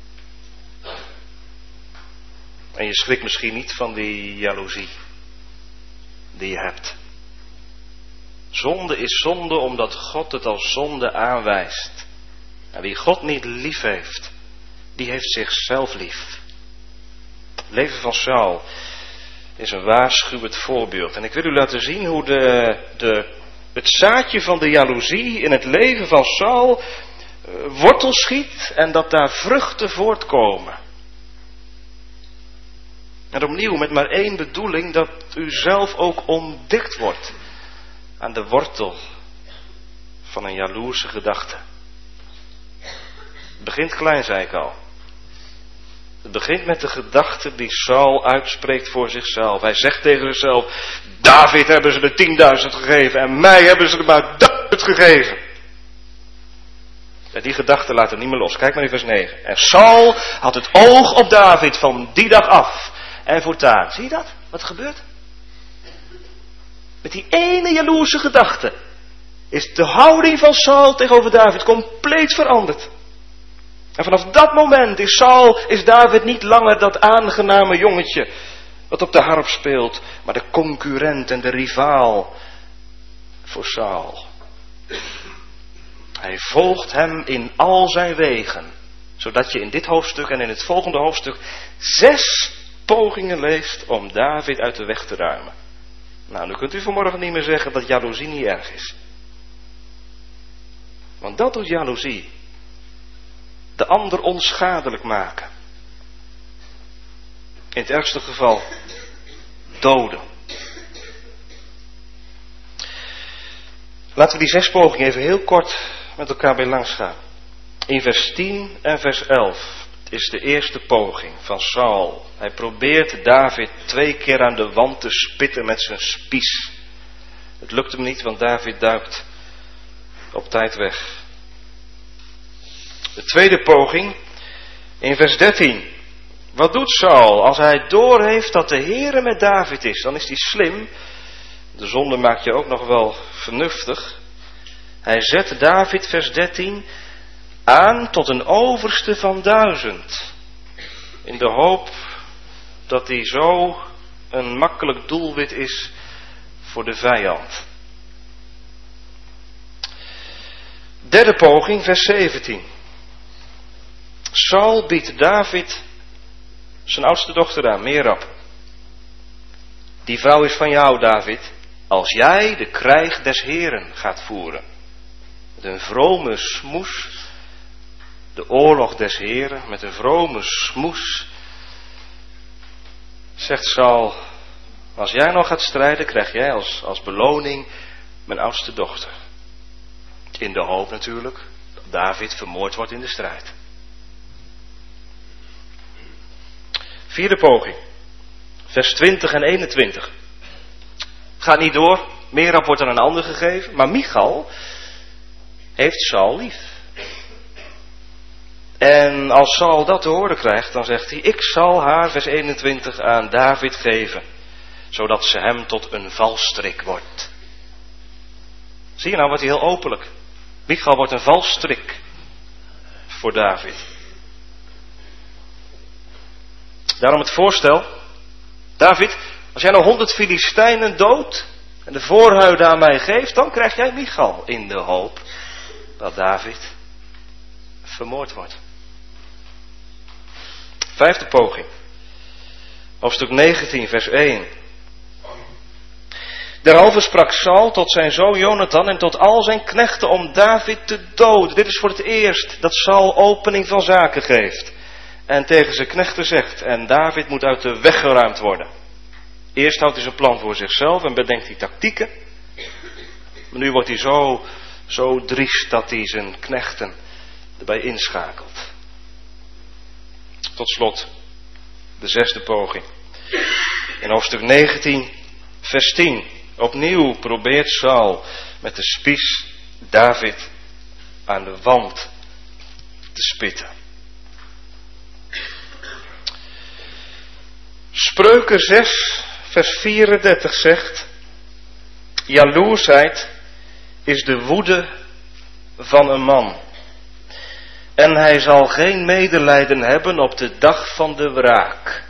En je schrikt misschien niet van die jaloezie die je hebt. Zonde is zonde omdat God het als zonde aanwijst. En wie God niet lief heeft, die heeft zichzelf lief. Het leven van Saul is een waarschuwend voorbeeld. En ik wil u laten zien hoe de, de, het zaadje van de jaloezie in het leven van Saul uh, wortel schiet en dat daar vruchten voortkomen. En opnieuw met maar één bedoeling, dat u zelf ook ontdekt wordt aan de wortel van een jaloerse gedachte. Het begint klein, zei ik al. Het begint met de gedachte die Saul uitspreekt voor zichzelf. Hij zegt tegen zichzelf, David hebben ze er tienduizend gegeven en mij hebben ze er maar duizend gegeven. En die gedachte laat er niet meer los. Kijk maar in vers negen. En Saul had het oog op David van die dag af en voortaan. Zie je dat? Wat gebeurt? Met die ene jaloerse gedachte is de houding van Saul tegenover David compleet veranderd. En vanaf dat moment is Saul, is David niet langer dat aangename jongetje wat op de harp speelt, maar de concurrent en de rivaal voor Saul. Hij volgt hem in al zijn wegen, zodat je in dit hoofdstuk en in het volgende hoofdstuk zes pogingen leest om David uit de weg te ruimen. Nou, nu kunt u vanmorgen niet meer zeggen dat jaloezie niet erg is. Want dat doet jaloezie. De ander onschadelijk maken. In het ergste geval doden. Laten we die zes pogingen even heel kort met elkaar bij langs gaan. In vers tien en vers elf is de eerste poging van Saul. Hij probeert David twee keer aan de wand te spitten met zijn spies. Het lukt hem niet, want David duikt op tijd weg. De tweede poging in vers dertien. Wat doet Saul als hij doorheeft dat de Heere met David is? Dan is hij slim. De zonde maakt je ook nog wel vernuftig. Hij zet David, vers dertien, aan tot een overste van duizend. In de hoop dat hij zo een makkelijk doelwit is voor de vijand. Derde poging, vers zeventien. Saul biedt David zijn oudste dochter aan, Merab. Die vrouw is van jou, David, als jij de krijg des Heren gaat voeren. Met een vrome smoes, de oorlog des Heren, met een vrome smoes, zegt Saul, als jij nog gaat strijden, krijg jij als, als beloning mijn oudste dochter. In de hoop natuurlijk dat David vermoord wordt in de strijd. Vierde poging. Vers twintig en eenentwintig. Gaat niet door. Merab wordt aan een ander gegeven. Maar Michal heeft Saul lief. En als Saul dat te horen krijgt, dan zegt hij, ik zal haar, vers eenentwintig, aan David geven. Zodat ze hem tot een valstrik wordt. Zie je nou, wordt hij heel openlijk. Michal wordt een valstrik voor David. Daarom het voorstel. David, als jij nou honderd Filistijnen doodt en de voorhuiden aan mij geeft, dan krijg jij Michal, in de hoop dat David vermoord wordt. Vijfde poging. Hoofdstuk negentien, vers één. Derhalve sprak Saul tot zijn zoon Jonathan en tot al zijn knechten om David te doden. Dit is voor het eerst dat Saul opening van zaken geeft. En tegen zijn knechten zegt, en David moet uit de weg geruimd worden. Eerst houdt hij zijn plan voor zichzelf en bedenkt hij tactieken. Maar nu wordt hij zo, zo driest dat hij zijn knechten erbij inschakelt. Tot slot, de zesde poging. In hoofdstuk negentien, vers tien. Opnieuw probeert Saul met de spies David aan de wand te spitten. Spreuken zes, vers vierendertig zegt, jaloersheid is de woede van een man. En hij zal geen medelijden hebben op de dag van de wraak.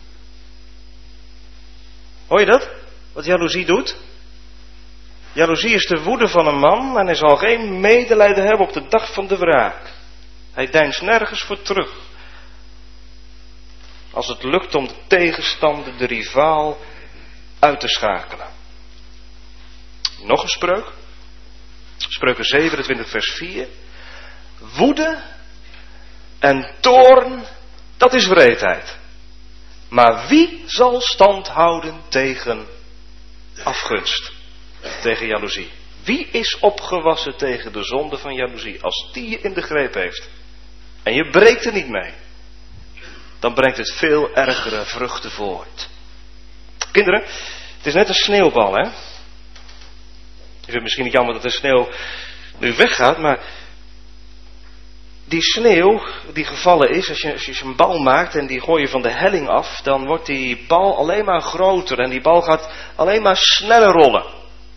Hoor je dat? Wat jaloezie doet? Jaloezie is de woede van een man en hij zal geen medelijden hebben op de dag van de wraak. Hij deinst nergens voor terug. Als het lukt om de tegenstander, de rivaal, uit te schakelen. Nog een spreuk. Spreuken zevenentwintig vers vier. Woede en toorn, dat is wreedheid. Maar wie zal stand houden tegen afgunst? Tegen jaloezie? Wie is opgewassen tegen de zonde van jaloezie? Als die je in de greep heeft en je breekt er niet mee, dan brengt het veel ergere vruchten voort. Kinderen, het is net een sneeuwbal, hè? Je vindt het misschien niet jammer dat de sneeuw nu weggaat, maar die sneeuw die gevallen is, als je, als je een bal maakt en die gooi je van de helling af, dan wordt die bal alleen maar groter en die bal gaat alleen maar sneller rollen.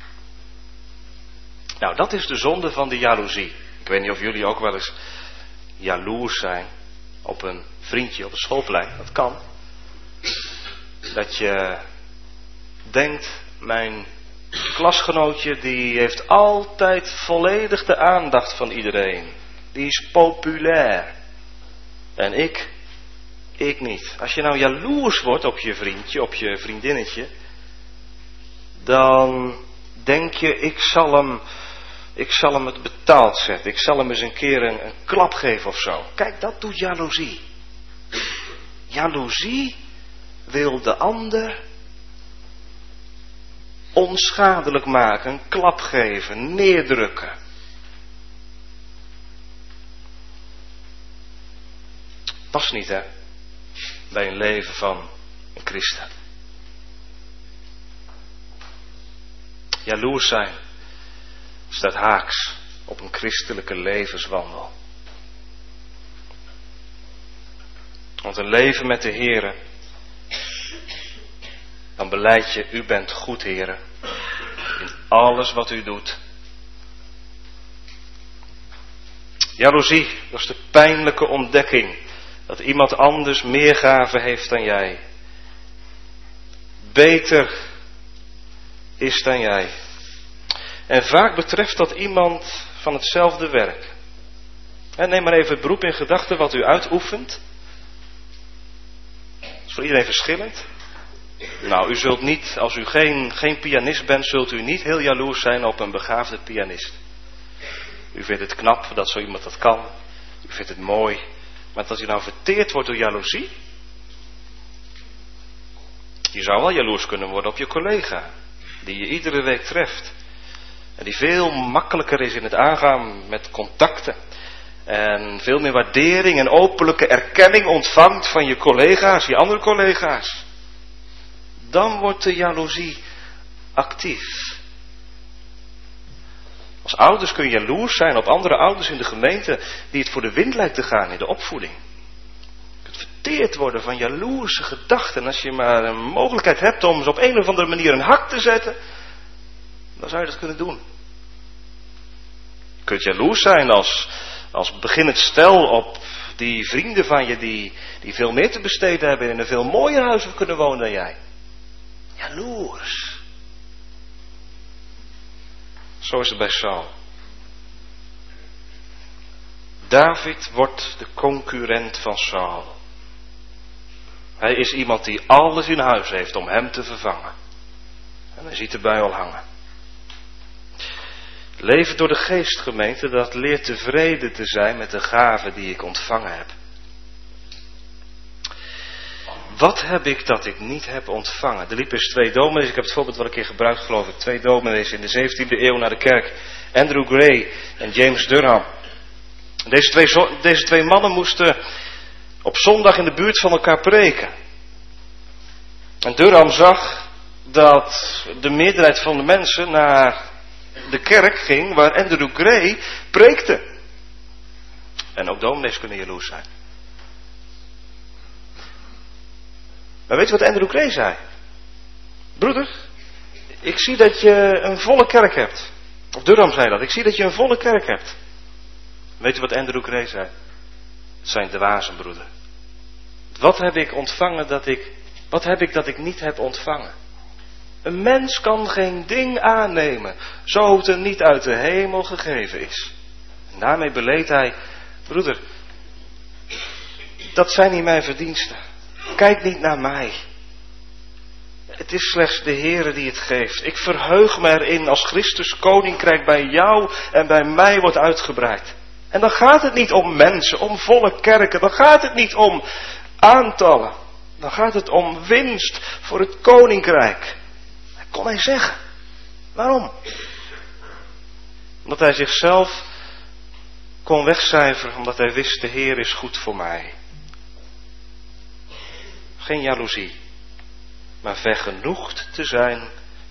Nou, dat is de zonde van de jaloezie. Ik weet niet of jullie ook wel eens jaloers zijn op een vriendje op het schoolplein. Dat kan. Dat je denkt, mijn klasgenootje die heeft altijd volledig de aandacht van iedereen. Die is populair. En ik, ik niet. Als je nou jaloers wordt op je vriendje, op je vriendinnetje, dan denk je, ik zal hem, ik zal hem het betaald zetten. Ik zal hem eens een keer een, een klap geven of zo. Kijk, dat doet jaloezie. Jaloezie wil de ander onschadelijk maken, een klap geven, neerdrukken. Past niet, hè, bij een leven van een christen. Jaloers zijn staat haaks op een christelijke levenswandel. Want een leven met de Heere, dan beleid je, u bent goed, Heere, in alles wat u doet. Jaloezie, dat is de pijnlijke ontdekking dat iemand anders meer gave heeft dan jij. Beter is dan jij. En vaak betreft dat iemand van hetzelfde werk. En neem maar even het beroep in gedachten wat u uitoefent. Dat is voor iedereen verschillend. Nou, u zult niet, als u geen, geen pianist bent, zult u niet heel jaloers zijn op een begaafde pianist. U vindt het knap dat zo iemand dat kan. U vindt het mooi. Maar als u nou verteerd wordt door jaloezie. Je zou wel jaloers kunnen worden op je collega. Die je iedere week treft. En die veel makkelijker is in het aangaan met contacten. En veel meer waardering en openlijke erkenning ontvangt van je collega's, je andere collega's. Dan wordt de jaloezie actief. Als ouders kun je jaloers zijn op andere ouders in de gemeente die het voor de wind lijkt te gaan in de opvoeding. Je kunt verteerd worden van jaloerse gedachten. En als je maar een mogelijkheid hebt om ze op een of andere manier een hak te zetten, dan zou je dat kunnen doen. Je kunt jaloers zijn als, als beginnend stel op die vrienden van je die, die veel meer te besteden hebben en in een veel mooier huis kunnen wonen dan jij. Jaloers. Zo is het bij Saul. David wordt de concurrent van Saul. Hij is iemand die alles in huis heeft om hem te vervangen. En hij ziet erbij al hangen. Leven door de geest, gemeente, dat leert tevreden te zijn met de gave die ik ontvangen heb. Wat heb ik dat ik niet heb ontvangen? Er liepen eens twee dominees, ik heb het voorbeeld wel een keer gebruikt geloof ik. Twee dominees in de zeventiende eeuw naar de kerk. Andrew Gray en James Durham. Deze twee, deze twee mannen moesten op zondag in de buurt van elkaar preken. En Durham zag dat de meerderheid van de mensen naar de kerk ging waar Andrew Gray preekte. En ook dominees kunnen jaloers zijn. Maar weet je wat Andrew Gray zei? Broeder, ik zie dat je een volle kerk hebt. Of Durham zei dat, ik zie dat je een volle kerk hebt. Weet je wat Andrew Gray zei? Het zijn dwazen, broeder. Wat heb ik ontvangen dat ik, wat heb ik dat ik niet heb ontvangen? Een mens kan geen ding aannemen, zo het er niet uit de hemel gegeven is. En daarmee beleed hij, broeder, dat zijn niet mijn verdiensten. Kijk niet naar mij. Het is slechts de Heere die het geeft. Ik verheug me erin als Christus koninkrijk bij jou en bij mij wordt uitgebreid. En dan gaat het niet om mensen, om volle kerken. Dan gaat het niet om aantallen. Dan gaat het om winst voor het koninkrijk. Dat kon hij zeggen. Waarom? Omdat hij zichzelf kon wegcijferen, omdat hij wist de Heer is goed voor mij. Geen jaloezie, maar vergenoegd te zijn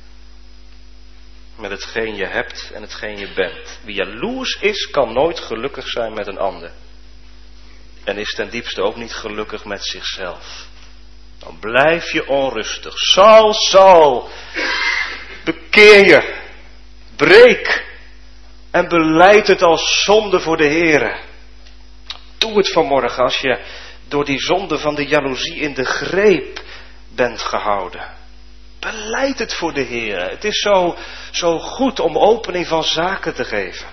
met hetgeen je hebt en hetgeen je bent. Wie jaloers is, kan nooit gelukkig zijn met een ander. En is ten diepste ook niet gelukkig met zichzelf. Dan blijf je onrustig. Saul, Saul, bekeer je, breek en belijd het als zonde voor de Heere. Doe het vanmorgen als je door die zonde van de jaloezie in de greep bent gehouden. Belijd het voor de Heer. Het is zo, zo goed om opening van zaken te geven.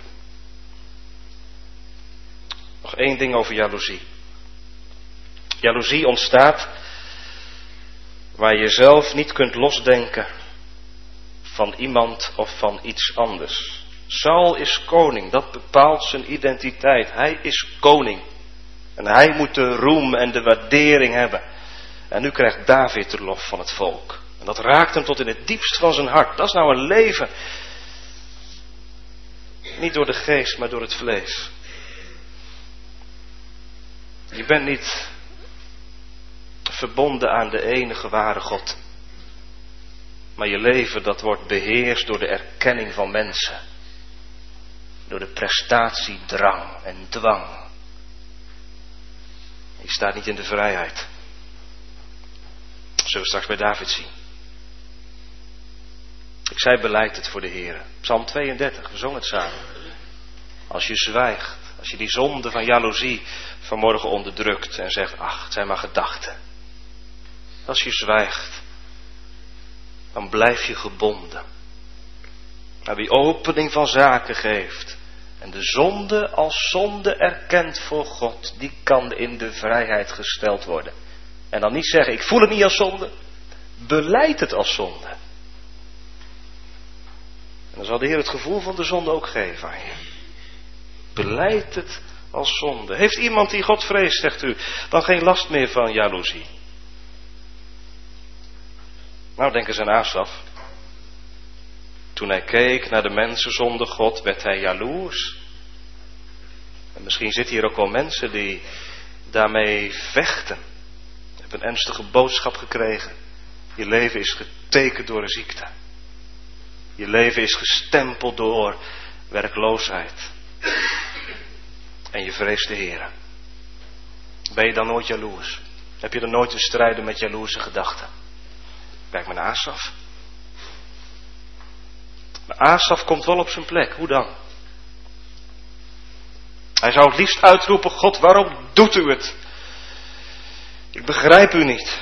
Nog één ding over jaloezie. Jaloezie ontstaat waar je zelf niet kunt losdenken van iemand of van iets anders. Saul is koning, dat bepaalt zijn identiteit. Hij is koning. En hij moet de roem en de waardering hebben. En nu krijgt David de lof van het volk. En dat raakt hem tot in het diepst van zijn hart. Dat is nou een leven. Niet door de geest, maar door het vlees. Je bent niet verbonden aan de enige ware God. Maar je leven dat wordt beheerst door de erkenning van mensen. Door de prestatiedrang en dwang. Je staat niet in de vrijheid. Dat zullen we straks bij David zien. Ik zei, beleid het voor de Heer. Psalm tweeëndertig, we zongen het samen. Als je zwijgt, als je die zonde van jaloezie vanmorgen onderdrukt en zegt, ach, het zijn maar gedachten. Als je zwijgt, dan blijf je gebonden. Maar wie opening van zaken geeft en de zonde als zonde erkent voor God, die kan in de vrijheid gesteld worden. En dan niet zeggen, ik voel het niet als zonde. Beleid het als zonde. En dan zal de Heer het gevoel van de zonde ook geven aan je. Beleid het als zonde. Heeft iemand die God vreest, zegt u, dan geen last meer van jaloezie? Nou, denk eens aan Asaf. Toen hij keek naar de mensen zonder God, werd hij jaloers. En misschien zitten hier ook wel mensen die daarmee vechten. Je hebt een ernstige boodschap gekregen. Je leven is getekend door een ziekte. Je leven is gestempeld door werkloosheid. En je vreest de Heer. Ben je dan nooit jaloers? Heb je dan nooit te strijden met jaloerse gedachten? Kijk maar naar Asaf. Maar Asaf komt wel op zijn plek. Hoe dan? Hij zou het liefst uitroepen, God, waarom doet u het? Ik begrijp u niet.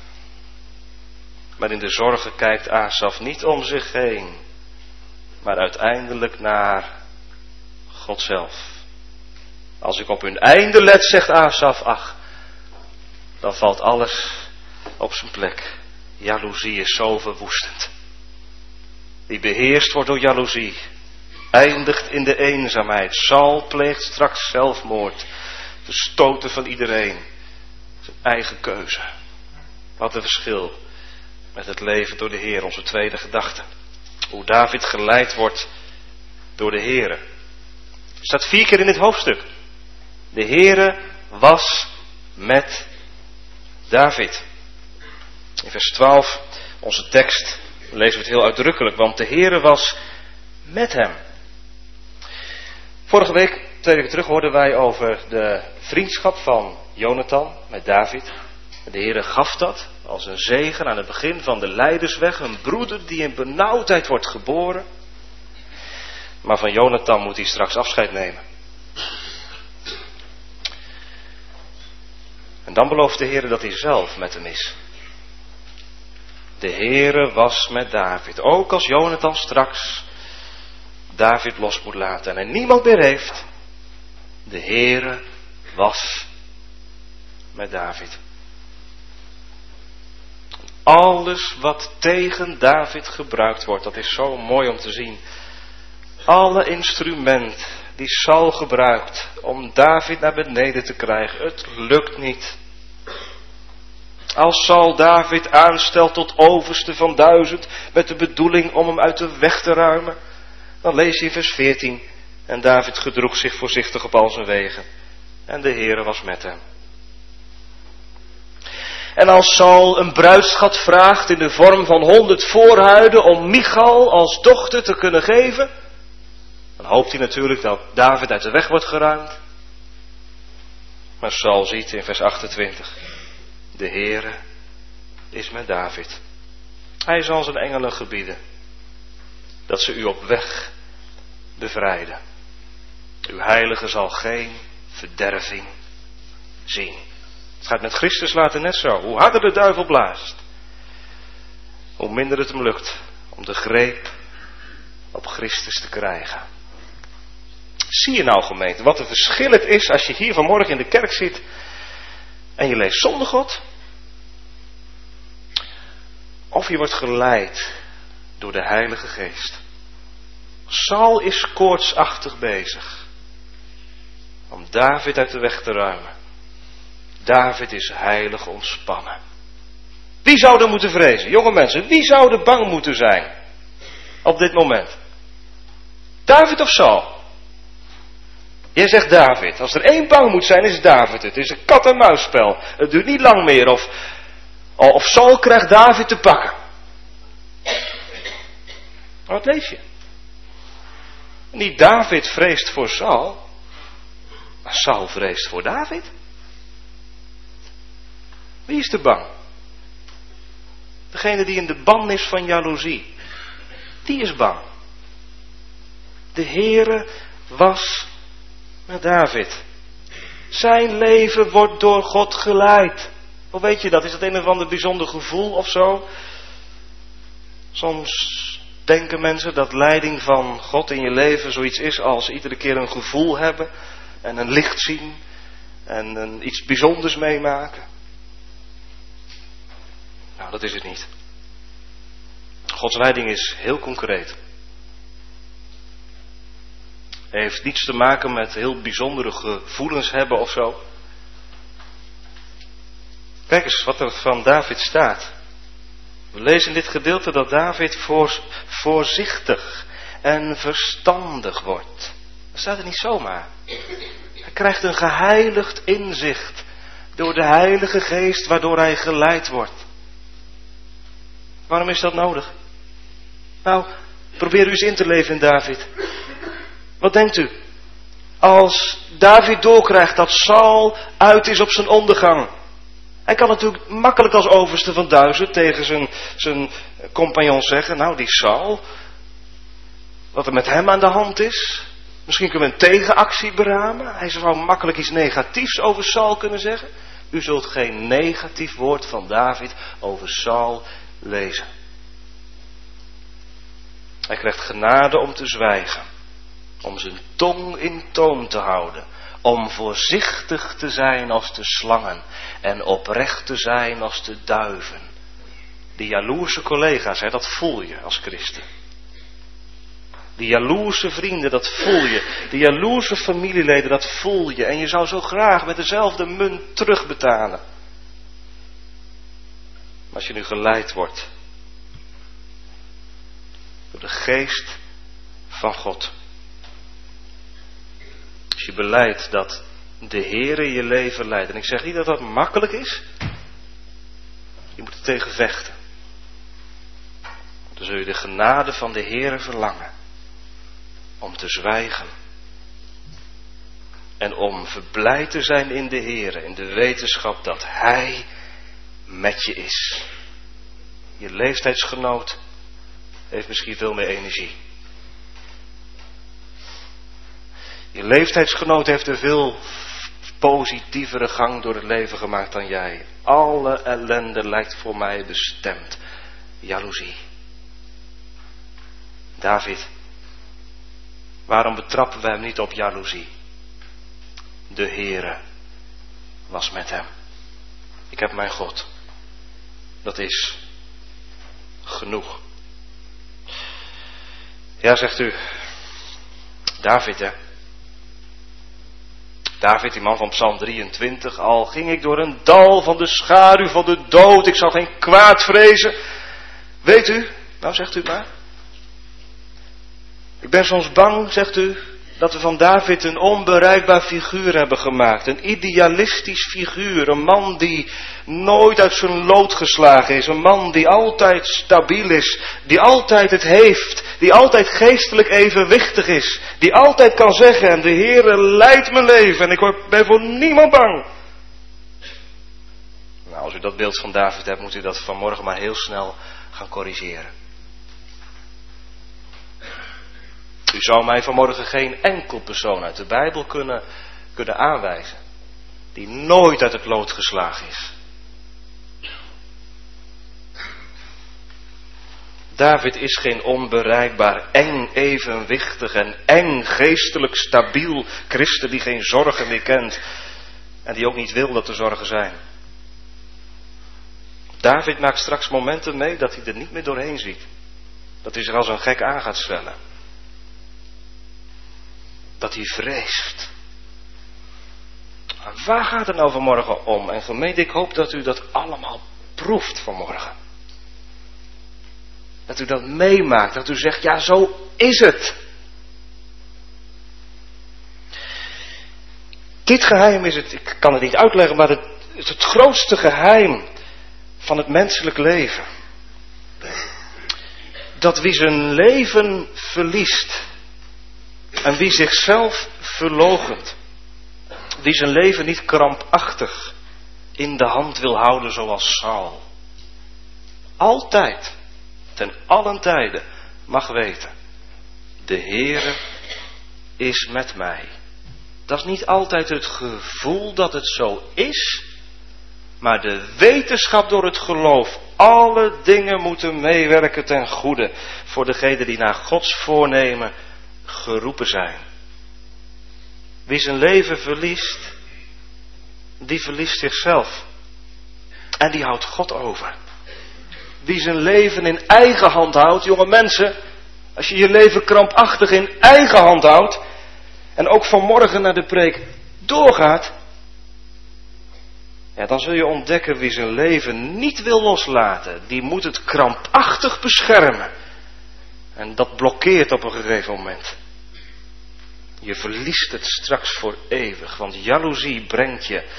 Maar in de zorgen kijkt Asaf niet om zich heen, maar uiteindelijk naar God zelf. Als ik op hun einde let, zegt Asaf, ach, dan valt alles op zijn plek. Jaloezie is zo verwoestend. Die beheerst wordt door jaloezie, eindigt in de eenzaamheid. Saul pleegt straks zelfmoord, verstoten van iedereen. Zijn eigen keuze. Wat een verschil met het leven door de Heer, onze tweede gedachte. Hoe David geleid wordt door de Heere. Er staat vier keer in dit hoofdstuk. De Heere was met David. In vers twaalf, onze tekst, lezen we het heel uitdrukkelijk, want de Heere was met hem. Vorige week, twee weken terug, hoorden wij over de vriendschap van Jonathan met David. De Heere gaf dat als een zegen aan het begin van de Leidersweg, een broeder die in benauwdheid wordt geboren. Maar van Jonathan moet hij straks afscheid nemen. En dan belooft de Heere dat hij zelf met hem is. De Heere was met David. Ook als Jonathan straks David los moet laten en hij niemand meer heeft. De Heere was met David. Alles wat tegen David gebruikt wordt, dat is zo mooi om te zien. Alle instrumenten die Saul gebruikt om David naar beneden te krijgen, het lukt niet. Als Saul David aanstelt tot overste van duizend met de bedoeling om hem uit de weg te ruimen, dan lees je in vers veertien, en David gedroeg zich voorzichtig op al zijn wegen en de Heere was met hem. En als Saul een bruidsschat vraagt in de vorm van honderd voorhuiden om Michal als dochter te kunnen geven, dan hoopt hij natuurlijk dat David uit de weg wordt geruimd. Maar Saul ziet in vers achtentwintig, de Heere is met David. Hij zal zijn engelen gebieden dat ze u op weg bevrijden. Uw heilige zal geen verderving zien. Het gaat met Christus later net zo. Hoe harder de duivel blaast, hoe minder het hem lukt om de greep op Christus te krijgen. Zie je nou, gemeente, wat een verschil het is als je hier vanmorgen in de kerk zit en je leest zonder God. Of je wordt geleid door de Heilige Geest. Saul is koortsachtig bezig om David uit de weg te ruimen. David is heilig ontspannen. Wie zou er moeten vrezen? Jonge mensen, wie zou er bang moeten zijn op dit moment? David of Saul? Jij zegt David. Als er één bang moet zijn, is David. Het is een kat-en-muisspel. Het duurt niet lang meer. Of, of Saul krijgt David te pakken. Maar wat lees je? Niet David vreest voor Saul, maar Saul vreest voor David. Wie is er bang? Degene die in de ban is van jaloezie. Die is bang. De Heere was met David. Zijn leven wordt door God geleid. Hoe weet je dat? Is dat een of ander bijzonder gevoel of zo? Soms denken mensen dat leiding van God in je leven zoiets is als iedere keer een gevoel hebben en een licht zien en een, iets bijzonders meemaken. Nou, dat is het niet. Gods leiding is heel concreet. Het heeft niets te maken met heel bijzondere gevoelens hebben of zo. Kijk eens wat er van David staat. We lezen in dit gedeelte dat David voor, voorzichtig en verstandig wordt. Dat staat er niet zomaar. Hij krijgt een geheiligd inzicht door de Heilige Geest waardoor hij geleid wordt. Waarom is dat nodig? Nou, probeer u eens in te leven in David. Wat denkt u? Als David doorkrijgt dat Saul uit is op zijn ondergang. Hij kan natuurlijk makkelijk als overste van duizend tegen zijn, zijn compagnon zeggen. Nou, die Saul. Wat er met hem aan de hand is. Misschien kunnen we een tegenactie beramen. Hij zou makkelijk iets negatiefs over Saul kunnen zeggen. U zult geen negatief woord van David over Saul lezen. Hij krijgt genade om te zwijgen. Om zijn tong in toom te houden. Om voorzichtig te zijn als de slangen. En oprecht te zijn als de duiven. Die jaloerse collega's, hè, dat voel je als christen. Die jaloerse vrienden, dat voel je. Die jaloerse familieleden, dat voel je. En je zou zo graag met dezelfde munt terugbetalen. Maar als je nu geleid wordt. Door de geest van God. Als je beleidt dat de Heere je leven leidt. En ik zeg niet dat dat makkelijk is. Je moet er tegen vechten. Dan zul je de genade van de Heere verlangen. Om te zwijgen. En om verblijd te zijn in de Heere. In de wetenschap dat Hij met je is. Je leeftijdsgenoot heeft misschien veel meer energie. Je leeftijdsgenoot heeft een veel positievere gang door het leven gemaakt dan jij. Alle ellende lijkt voor mij bestemd. Jaloezie. David, waarom betrappen we hem niet op jaloezie? De Heere was met hem. Ik heb mijn God. Dat is genoeg. Ja, zegt u. David, hè. David, die man van Psalm drieëntwintig. Al ging ik door een dal van de schaduw van de dood. Ik zal geen kwaad vrezen. Weet u, nou zegt u maar. Ik ben soms bang, zegt u, dat we van David een onbereikbaar figuur hebben gemaakt. Een idealistisch figuur. Een man die nooit uit zijn lood geslagen is. Een man die altijd stabiel is. Die altijd het heeft. Die altijd geestelijk evenwichtig is. Die altijd kan zeggen, en de Heere leidt mijn leven. En ik ben voor niemand bang. Nou, als u dat beeld van David hebt, moet u dat vanmorgen maar heel snel gaan corrigeren. U zou mij vanmorgen geen enkel persoon uit de Bijbel kunnen, kunnen aanwijzen. Die nooit uit het lood geslagen is. David is geen onbereikbaar, eng evenwichtig en eng geestelijk stabiel christen die geen zorgen meer kent. En die ook niet wil dat er zorgen zijn. David maakt straks momenten mee dat hij er niet meer doorheen ziet. Dat hij zich als een gek aan gaat stellen. Dat hij vreest. En waar gaat het nou vanmorgen om? En gemeente, ik hoop dat u dat allemaal proeft vanmorgen. Dat u dat meemaakt. Dat u zegt, ja, zo is het. Dit geheim is het, ik kan het niet uitleggen, maar het is het grootste geheim van het menselijk leven. Dat wie zijn leven verliest. En wie zichzelf verloochent. Wie zijn leven niet krampachtig in de hand wil houden zoals Saul. Altijd, ten allen tijden, mag weten. De Heere is met mij. Dat is niet altijd het gevoel dat het zo is, maar de wetenschap door het geloof. Alle dingen moeten meewerken ten goede voor degenen die naar Gods voornemen geroepen zijn. Wie zijn leven verliest, die verliest zichzelf. En die houdt God over. Wie zijn leven in eigen hand houdt, jonge mensen, als je je leven krampachtig in eigen hand houdt, en ook vanmorgen naar de preek doorgaat, ja, dan zul je ontdekken wie zijn leven niet wil loslaten. Die moet het krampachtig beschermen. En dat blokkeert op een gegeven moment. Je verliest het straks voor eeuwig, want jaloezie brengt je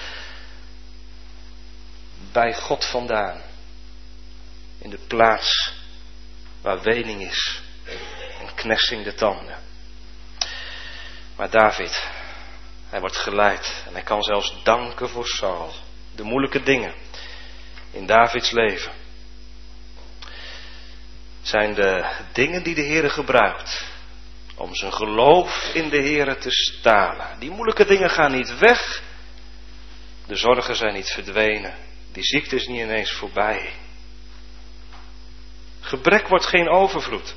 bij God vandaan. In de plaats waar wening is en knessing de tanden. Maar David, hij wordt geleid en hij kan zelfs danken voor Saul. De moeilijke dingen in Davids leven zijn de dingen die de Heere gebruikt om zijn geloof in de Heere te stalen. Die moeilijke dingen gaan niet weg. De zorgen zijn niet verdwenen. Die ziekte is niet ineens voorbij. Gebrek wordt geen overvloed.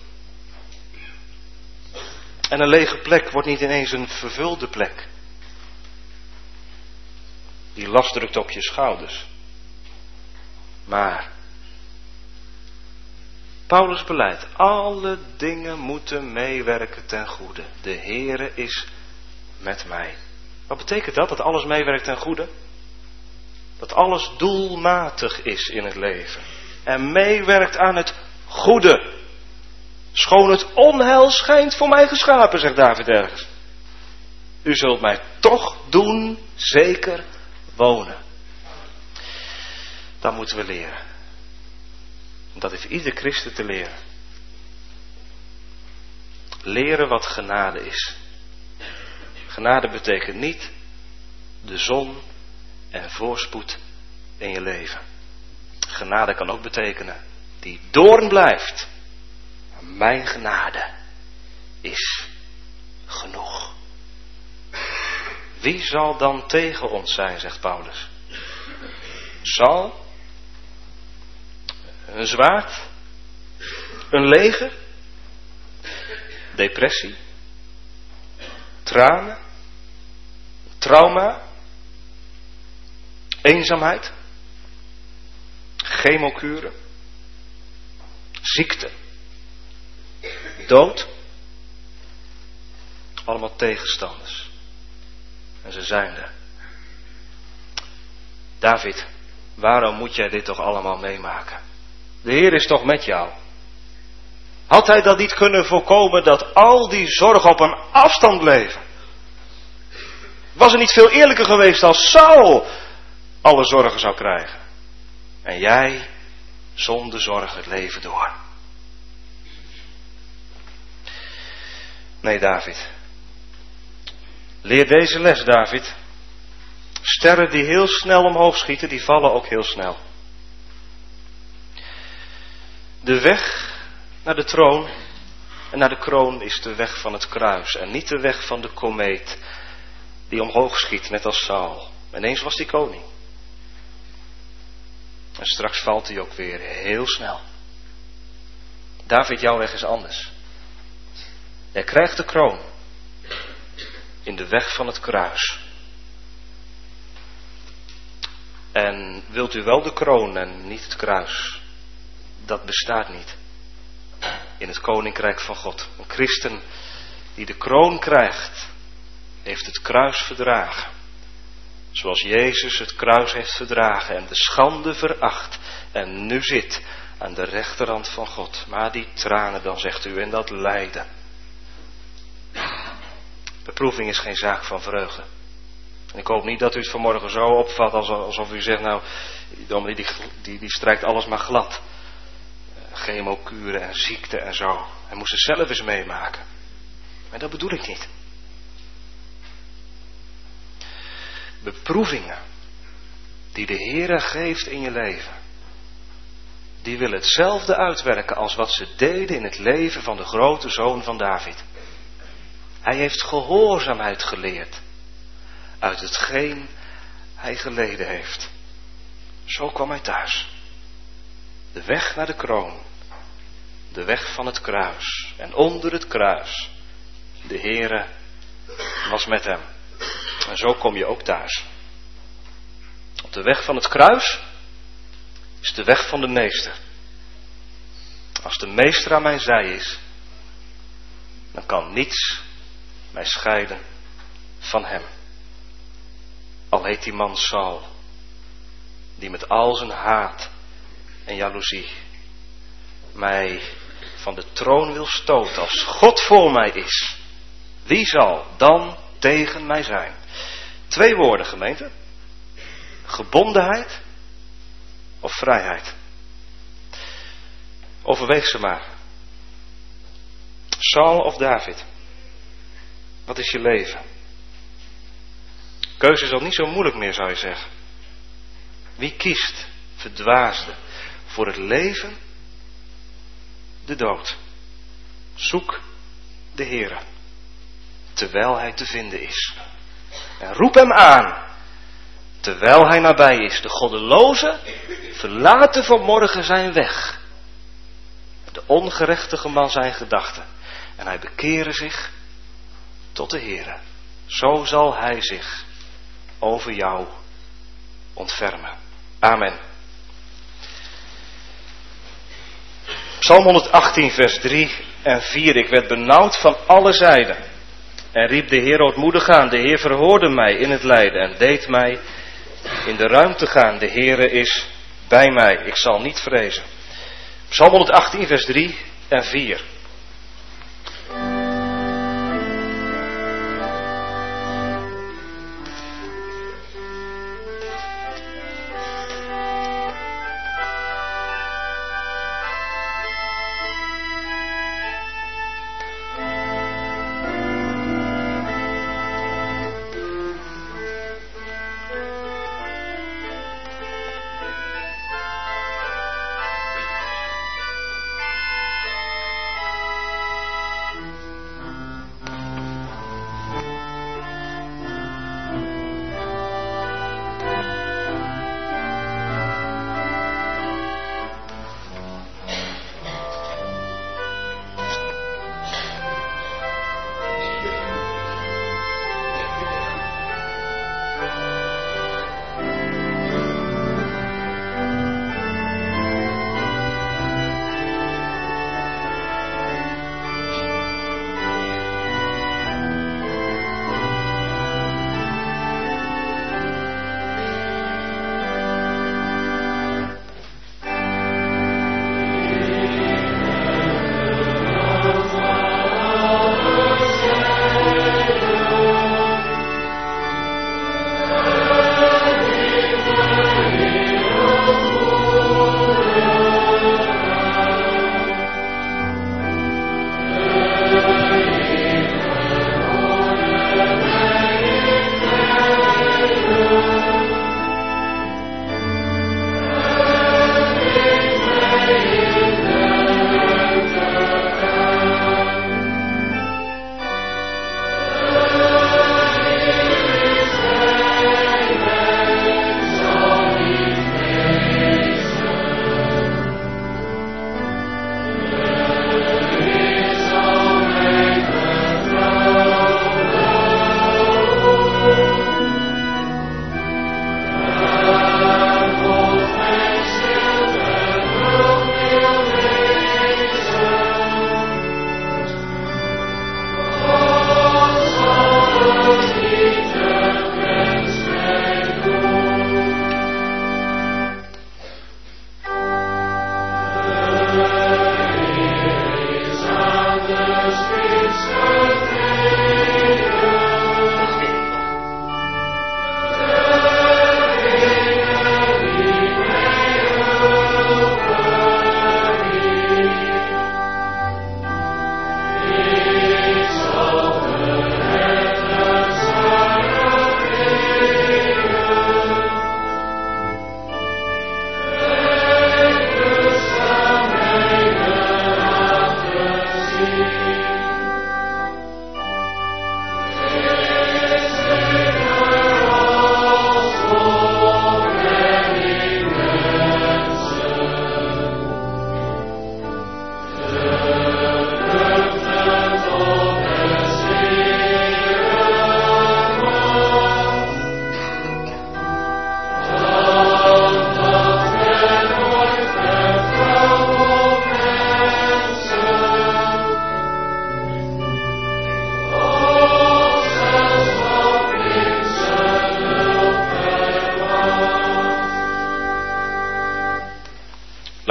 En een lege plek wordt niet ineens een vervulde plek. Die last drukt op je schouders. Maar Paulus beleidt, alle dingen moeten meewerken ten goede. De Heere is met mij. Wat betekent dat, dat alles meewerkt ten goede? Dat alles doelmatig is in het leven. En meewerkt aan het goede. Schoon het onheil schijnt voor mij geschapen, zegt David ergens. U zult mij toch doen, zeker wonen. Dat moeten we leren. Dat heeft ieder christen te leren. Leren wat genade is. Genade betekent niet de zon en voorspoed in je leven. Genade kan ook betekenen die doorn blijft. Maar mijn genade is genoeg. Wie zal dan tegen ons zijn, zegt Paulus? Saul? Een zwaard? Een leger? Depressie? Tranen? Trauma? Eenzaamheid? Chemokuren? Ziekte? Dood? Allemaal tegenstanders. En ze zijn er. David, waarom moet jij dit toch allemaal meemaken? De Heer is toch met jou? Had hij dat niet kunnen voorkomen dat al die zorgen op een afstand bleven? Was het niet veel eerlijker geweest als Saul alle zorgen zou krijgen? En jij zonder zorg het leven door. Nee, David. Leer deze les, David. Sterren die heel snel omhoog schieten, die vallen ook heel snel. De weg naar de troon en naar de kroon is de weg van het kruis. En niet de weg van de komeet die omhoog schiet, net als Saul. Ineens was hij koning. En straks valt hij ook weer heel snel. David, jouw weg is anders. Jij krijgt de kroon in de weg van het kruis. En wilt u wel de kroon en niet het kruis? Dat bestaat niet in het koninkrijk van God. Een christen die de kroon krijgt, heeft het kruis verdragen. Zoals Jezus het kruis heeft verdragen en de schande veracht. En nu zit aan de rechterhand van God. Maar die tranen dan, zegt u, en dat lijden. Beproeving is geen zaak van vreugde. En ik hoop niet dat u het vanmorgen zo opvat alsof u zegt, nou, die, die, die, die strijkt alles maar glad. Chemokuren en ziekte en zo. Hij moest het zelf eens meemaken. Maar dat bedoel ik niet. Beproevingen die de Heere geeft in je leven, die willen hetzelfde uitwerken als wat ze deden in het leven van de grote zoon van David. Hij heeft gehoorzaamheid geleerd uit hetgeen hij geleden heeft. Zo kwam hij thuis. De weg naar de kroon, de weg van het kruis. En onder het kruis, de Heere was met hem. En zo kom je ook thuis. Op de weg van het kruis is de weg van de meester. Als de meester aan mijn zij is, dan kan niets mij scheiden van hem. Al heet die man Saul, die met al zijn haat en jaloezie mij van de troon wil stoten. Als God voor mij is, wie zal dan tegen mij zijn? Twee woorden, gemeente. Gebondenheid of vrijheid. Overweeg ze maar. Saul of David? Wat is je leven? Keuze is al niet zo moeilijk meer, zou je zeggen. Wie kiest, verdwaasde, voor het leven, de dood? Zoek de Heere, terwijl hij te vinden is. En roep hem aan, terwijl hij nabij is. De goddelozen verlaten vanmorgen zijn weg. De ongerechtige man zijn gedachten. En hij bekeren zich tot de Heere. Zo zal hij zich over jou ontfermen. Amen. Psalm honderdachttien vers drie en vier. Ik werd benauwd van alle zijden. En riep de Heer ootmoedig aan. De Heer verhoorde mij in het lijden en deed mij in de ruimte gaan. De Heere is bij mij. Ik zal niet vrezen. Psalm honderdachttien vers drie en vier.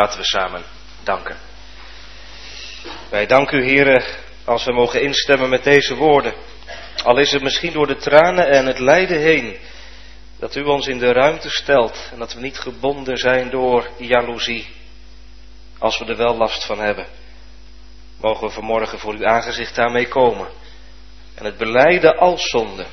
Laten we samen danken. Wij danken u, Heere, als we mogen instemmen met deze woorden. Al is het misschien door de tranen en het lijden heen, dat u ons in de ruimte stelt en dat we niet gebonden zijn door jaloezie, als we er wel last van hebben. Mogen we vanmorgen voor uw aangezicht daarmee komen en het belijden als zonde.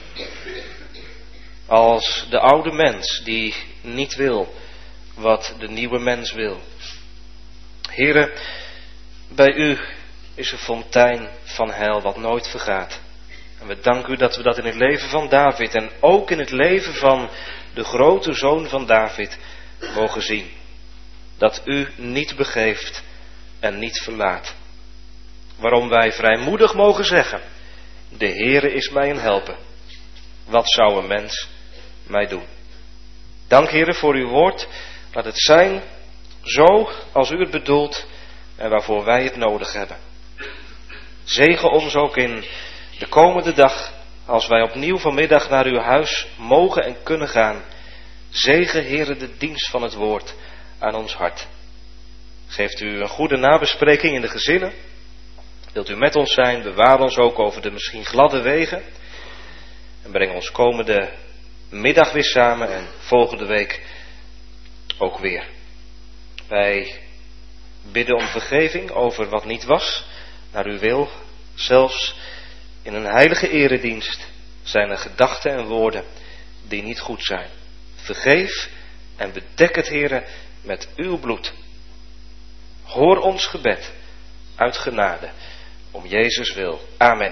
Als de oude mens die niet wil wat de nieuwe mens wil. Heere, bij u is een fontein van heil wat nooit vergaat. En we danken u dat we dat in het leven van David en ook in het leven van de grote zoon van David mogen zien. Dat u niet begeeft en niet verlaat. Waarom wij vrijmoedig mogen zeggen, de Heere is mij een helper. Wat zou een mens mij doen? Dank, Heere, voor uw woord. Laat het zijn zo als u het bedoelt en waarvoor wij het nodig hebben. Zegen ons ook in de komende dag, als wij opnieuw vanmiddag naar uw huis mogen en kunnen gaan. Zegen, Heere, de dienst van het woord aan ons hart. Geeft u een goede nabespreking in de gezinnen. Wilt u met ons zijn, bewaar ons ook over de misschien gladde wegen. En breng ons komende middag weer samen en volgende week ook weer. Wij bidden om vergeving over wat niet was, naar uw wil. Zelfs in een heilige eredienst zijn er gedachten en woorden die niet goed zijn. Vergeef en bedek het, Heere, met uw bloed. Hoor ons gebed uit genade, om Jezus wil. Amen.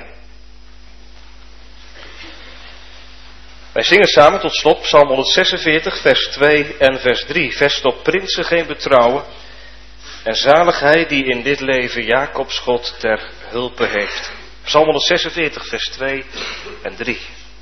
Wij zingen samen tot slot Psalm honderdzesenveertig, vers twee en vers drie. Vest op prinsen geen betrouwen, en zalig hij die in dit leven Jacobs God ter hulpe heeft. Psalm honderdzesenveertig, vers twee en drie.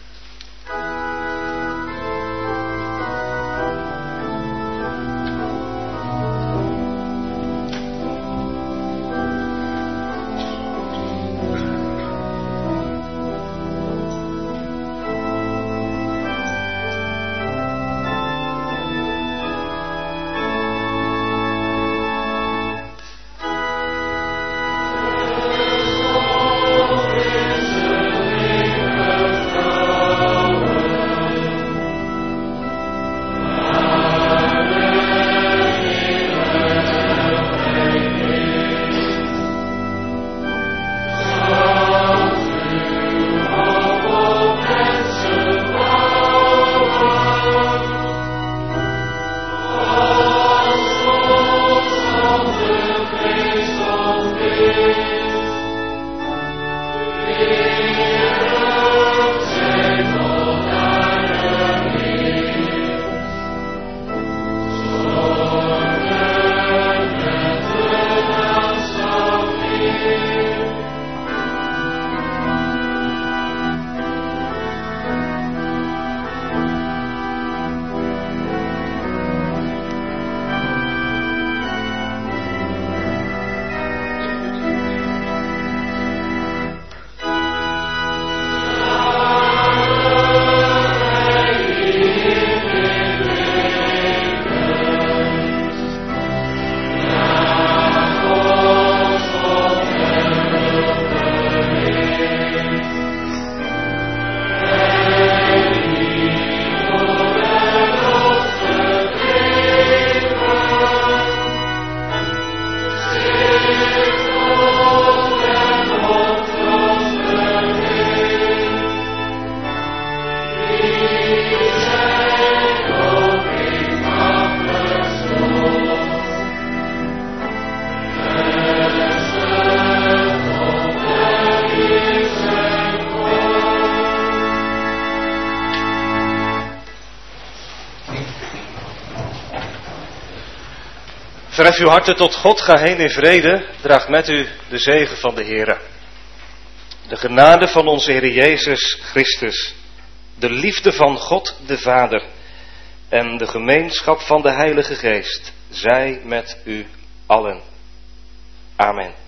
Verhef uw harten tot God, ga heen in vrede, draagt met u de zegen van de Heere. De genade van onze Heer Jezus Christus, de liefde van God de Vader en de gemeenschap van de Heilige Geest, zij met u allen. Amen.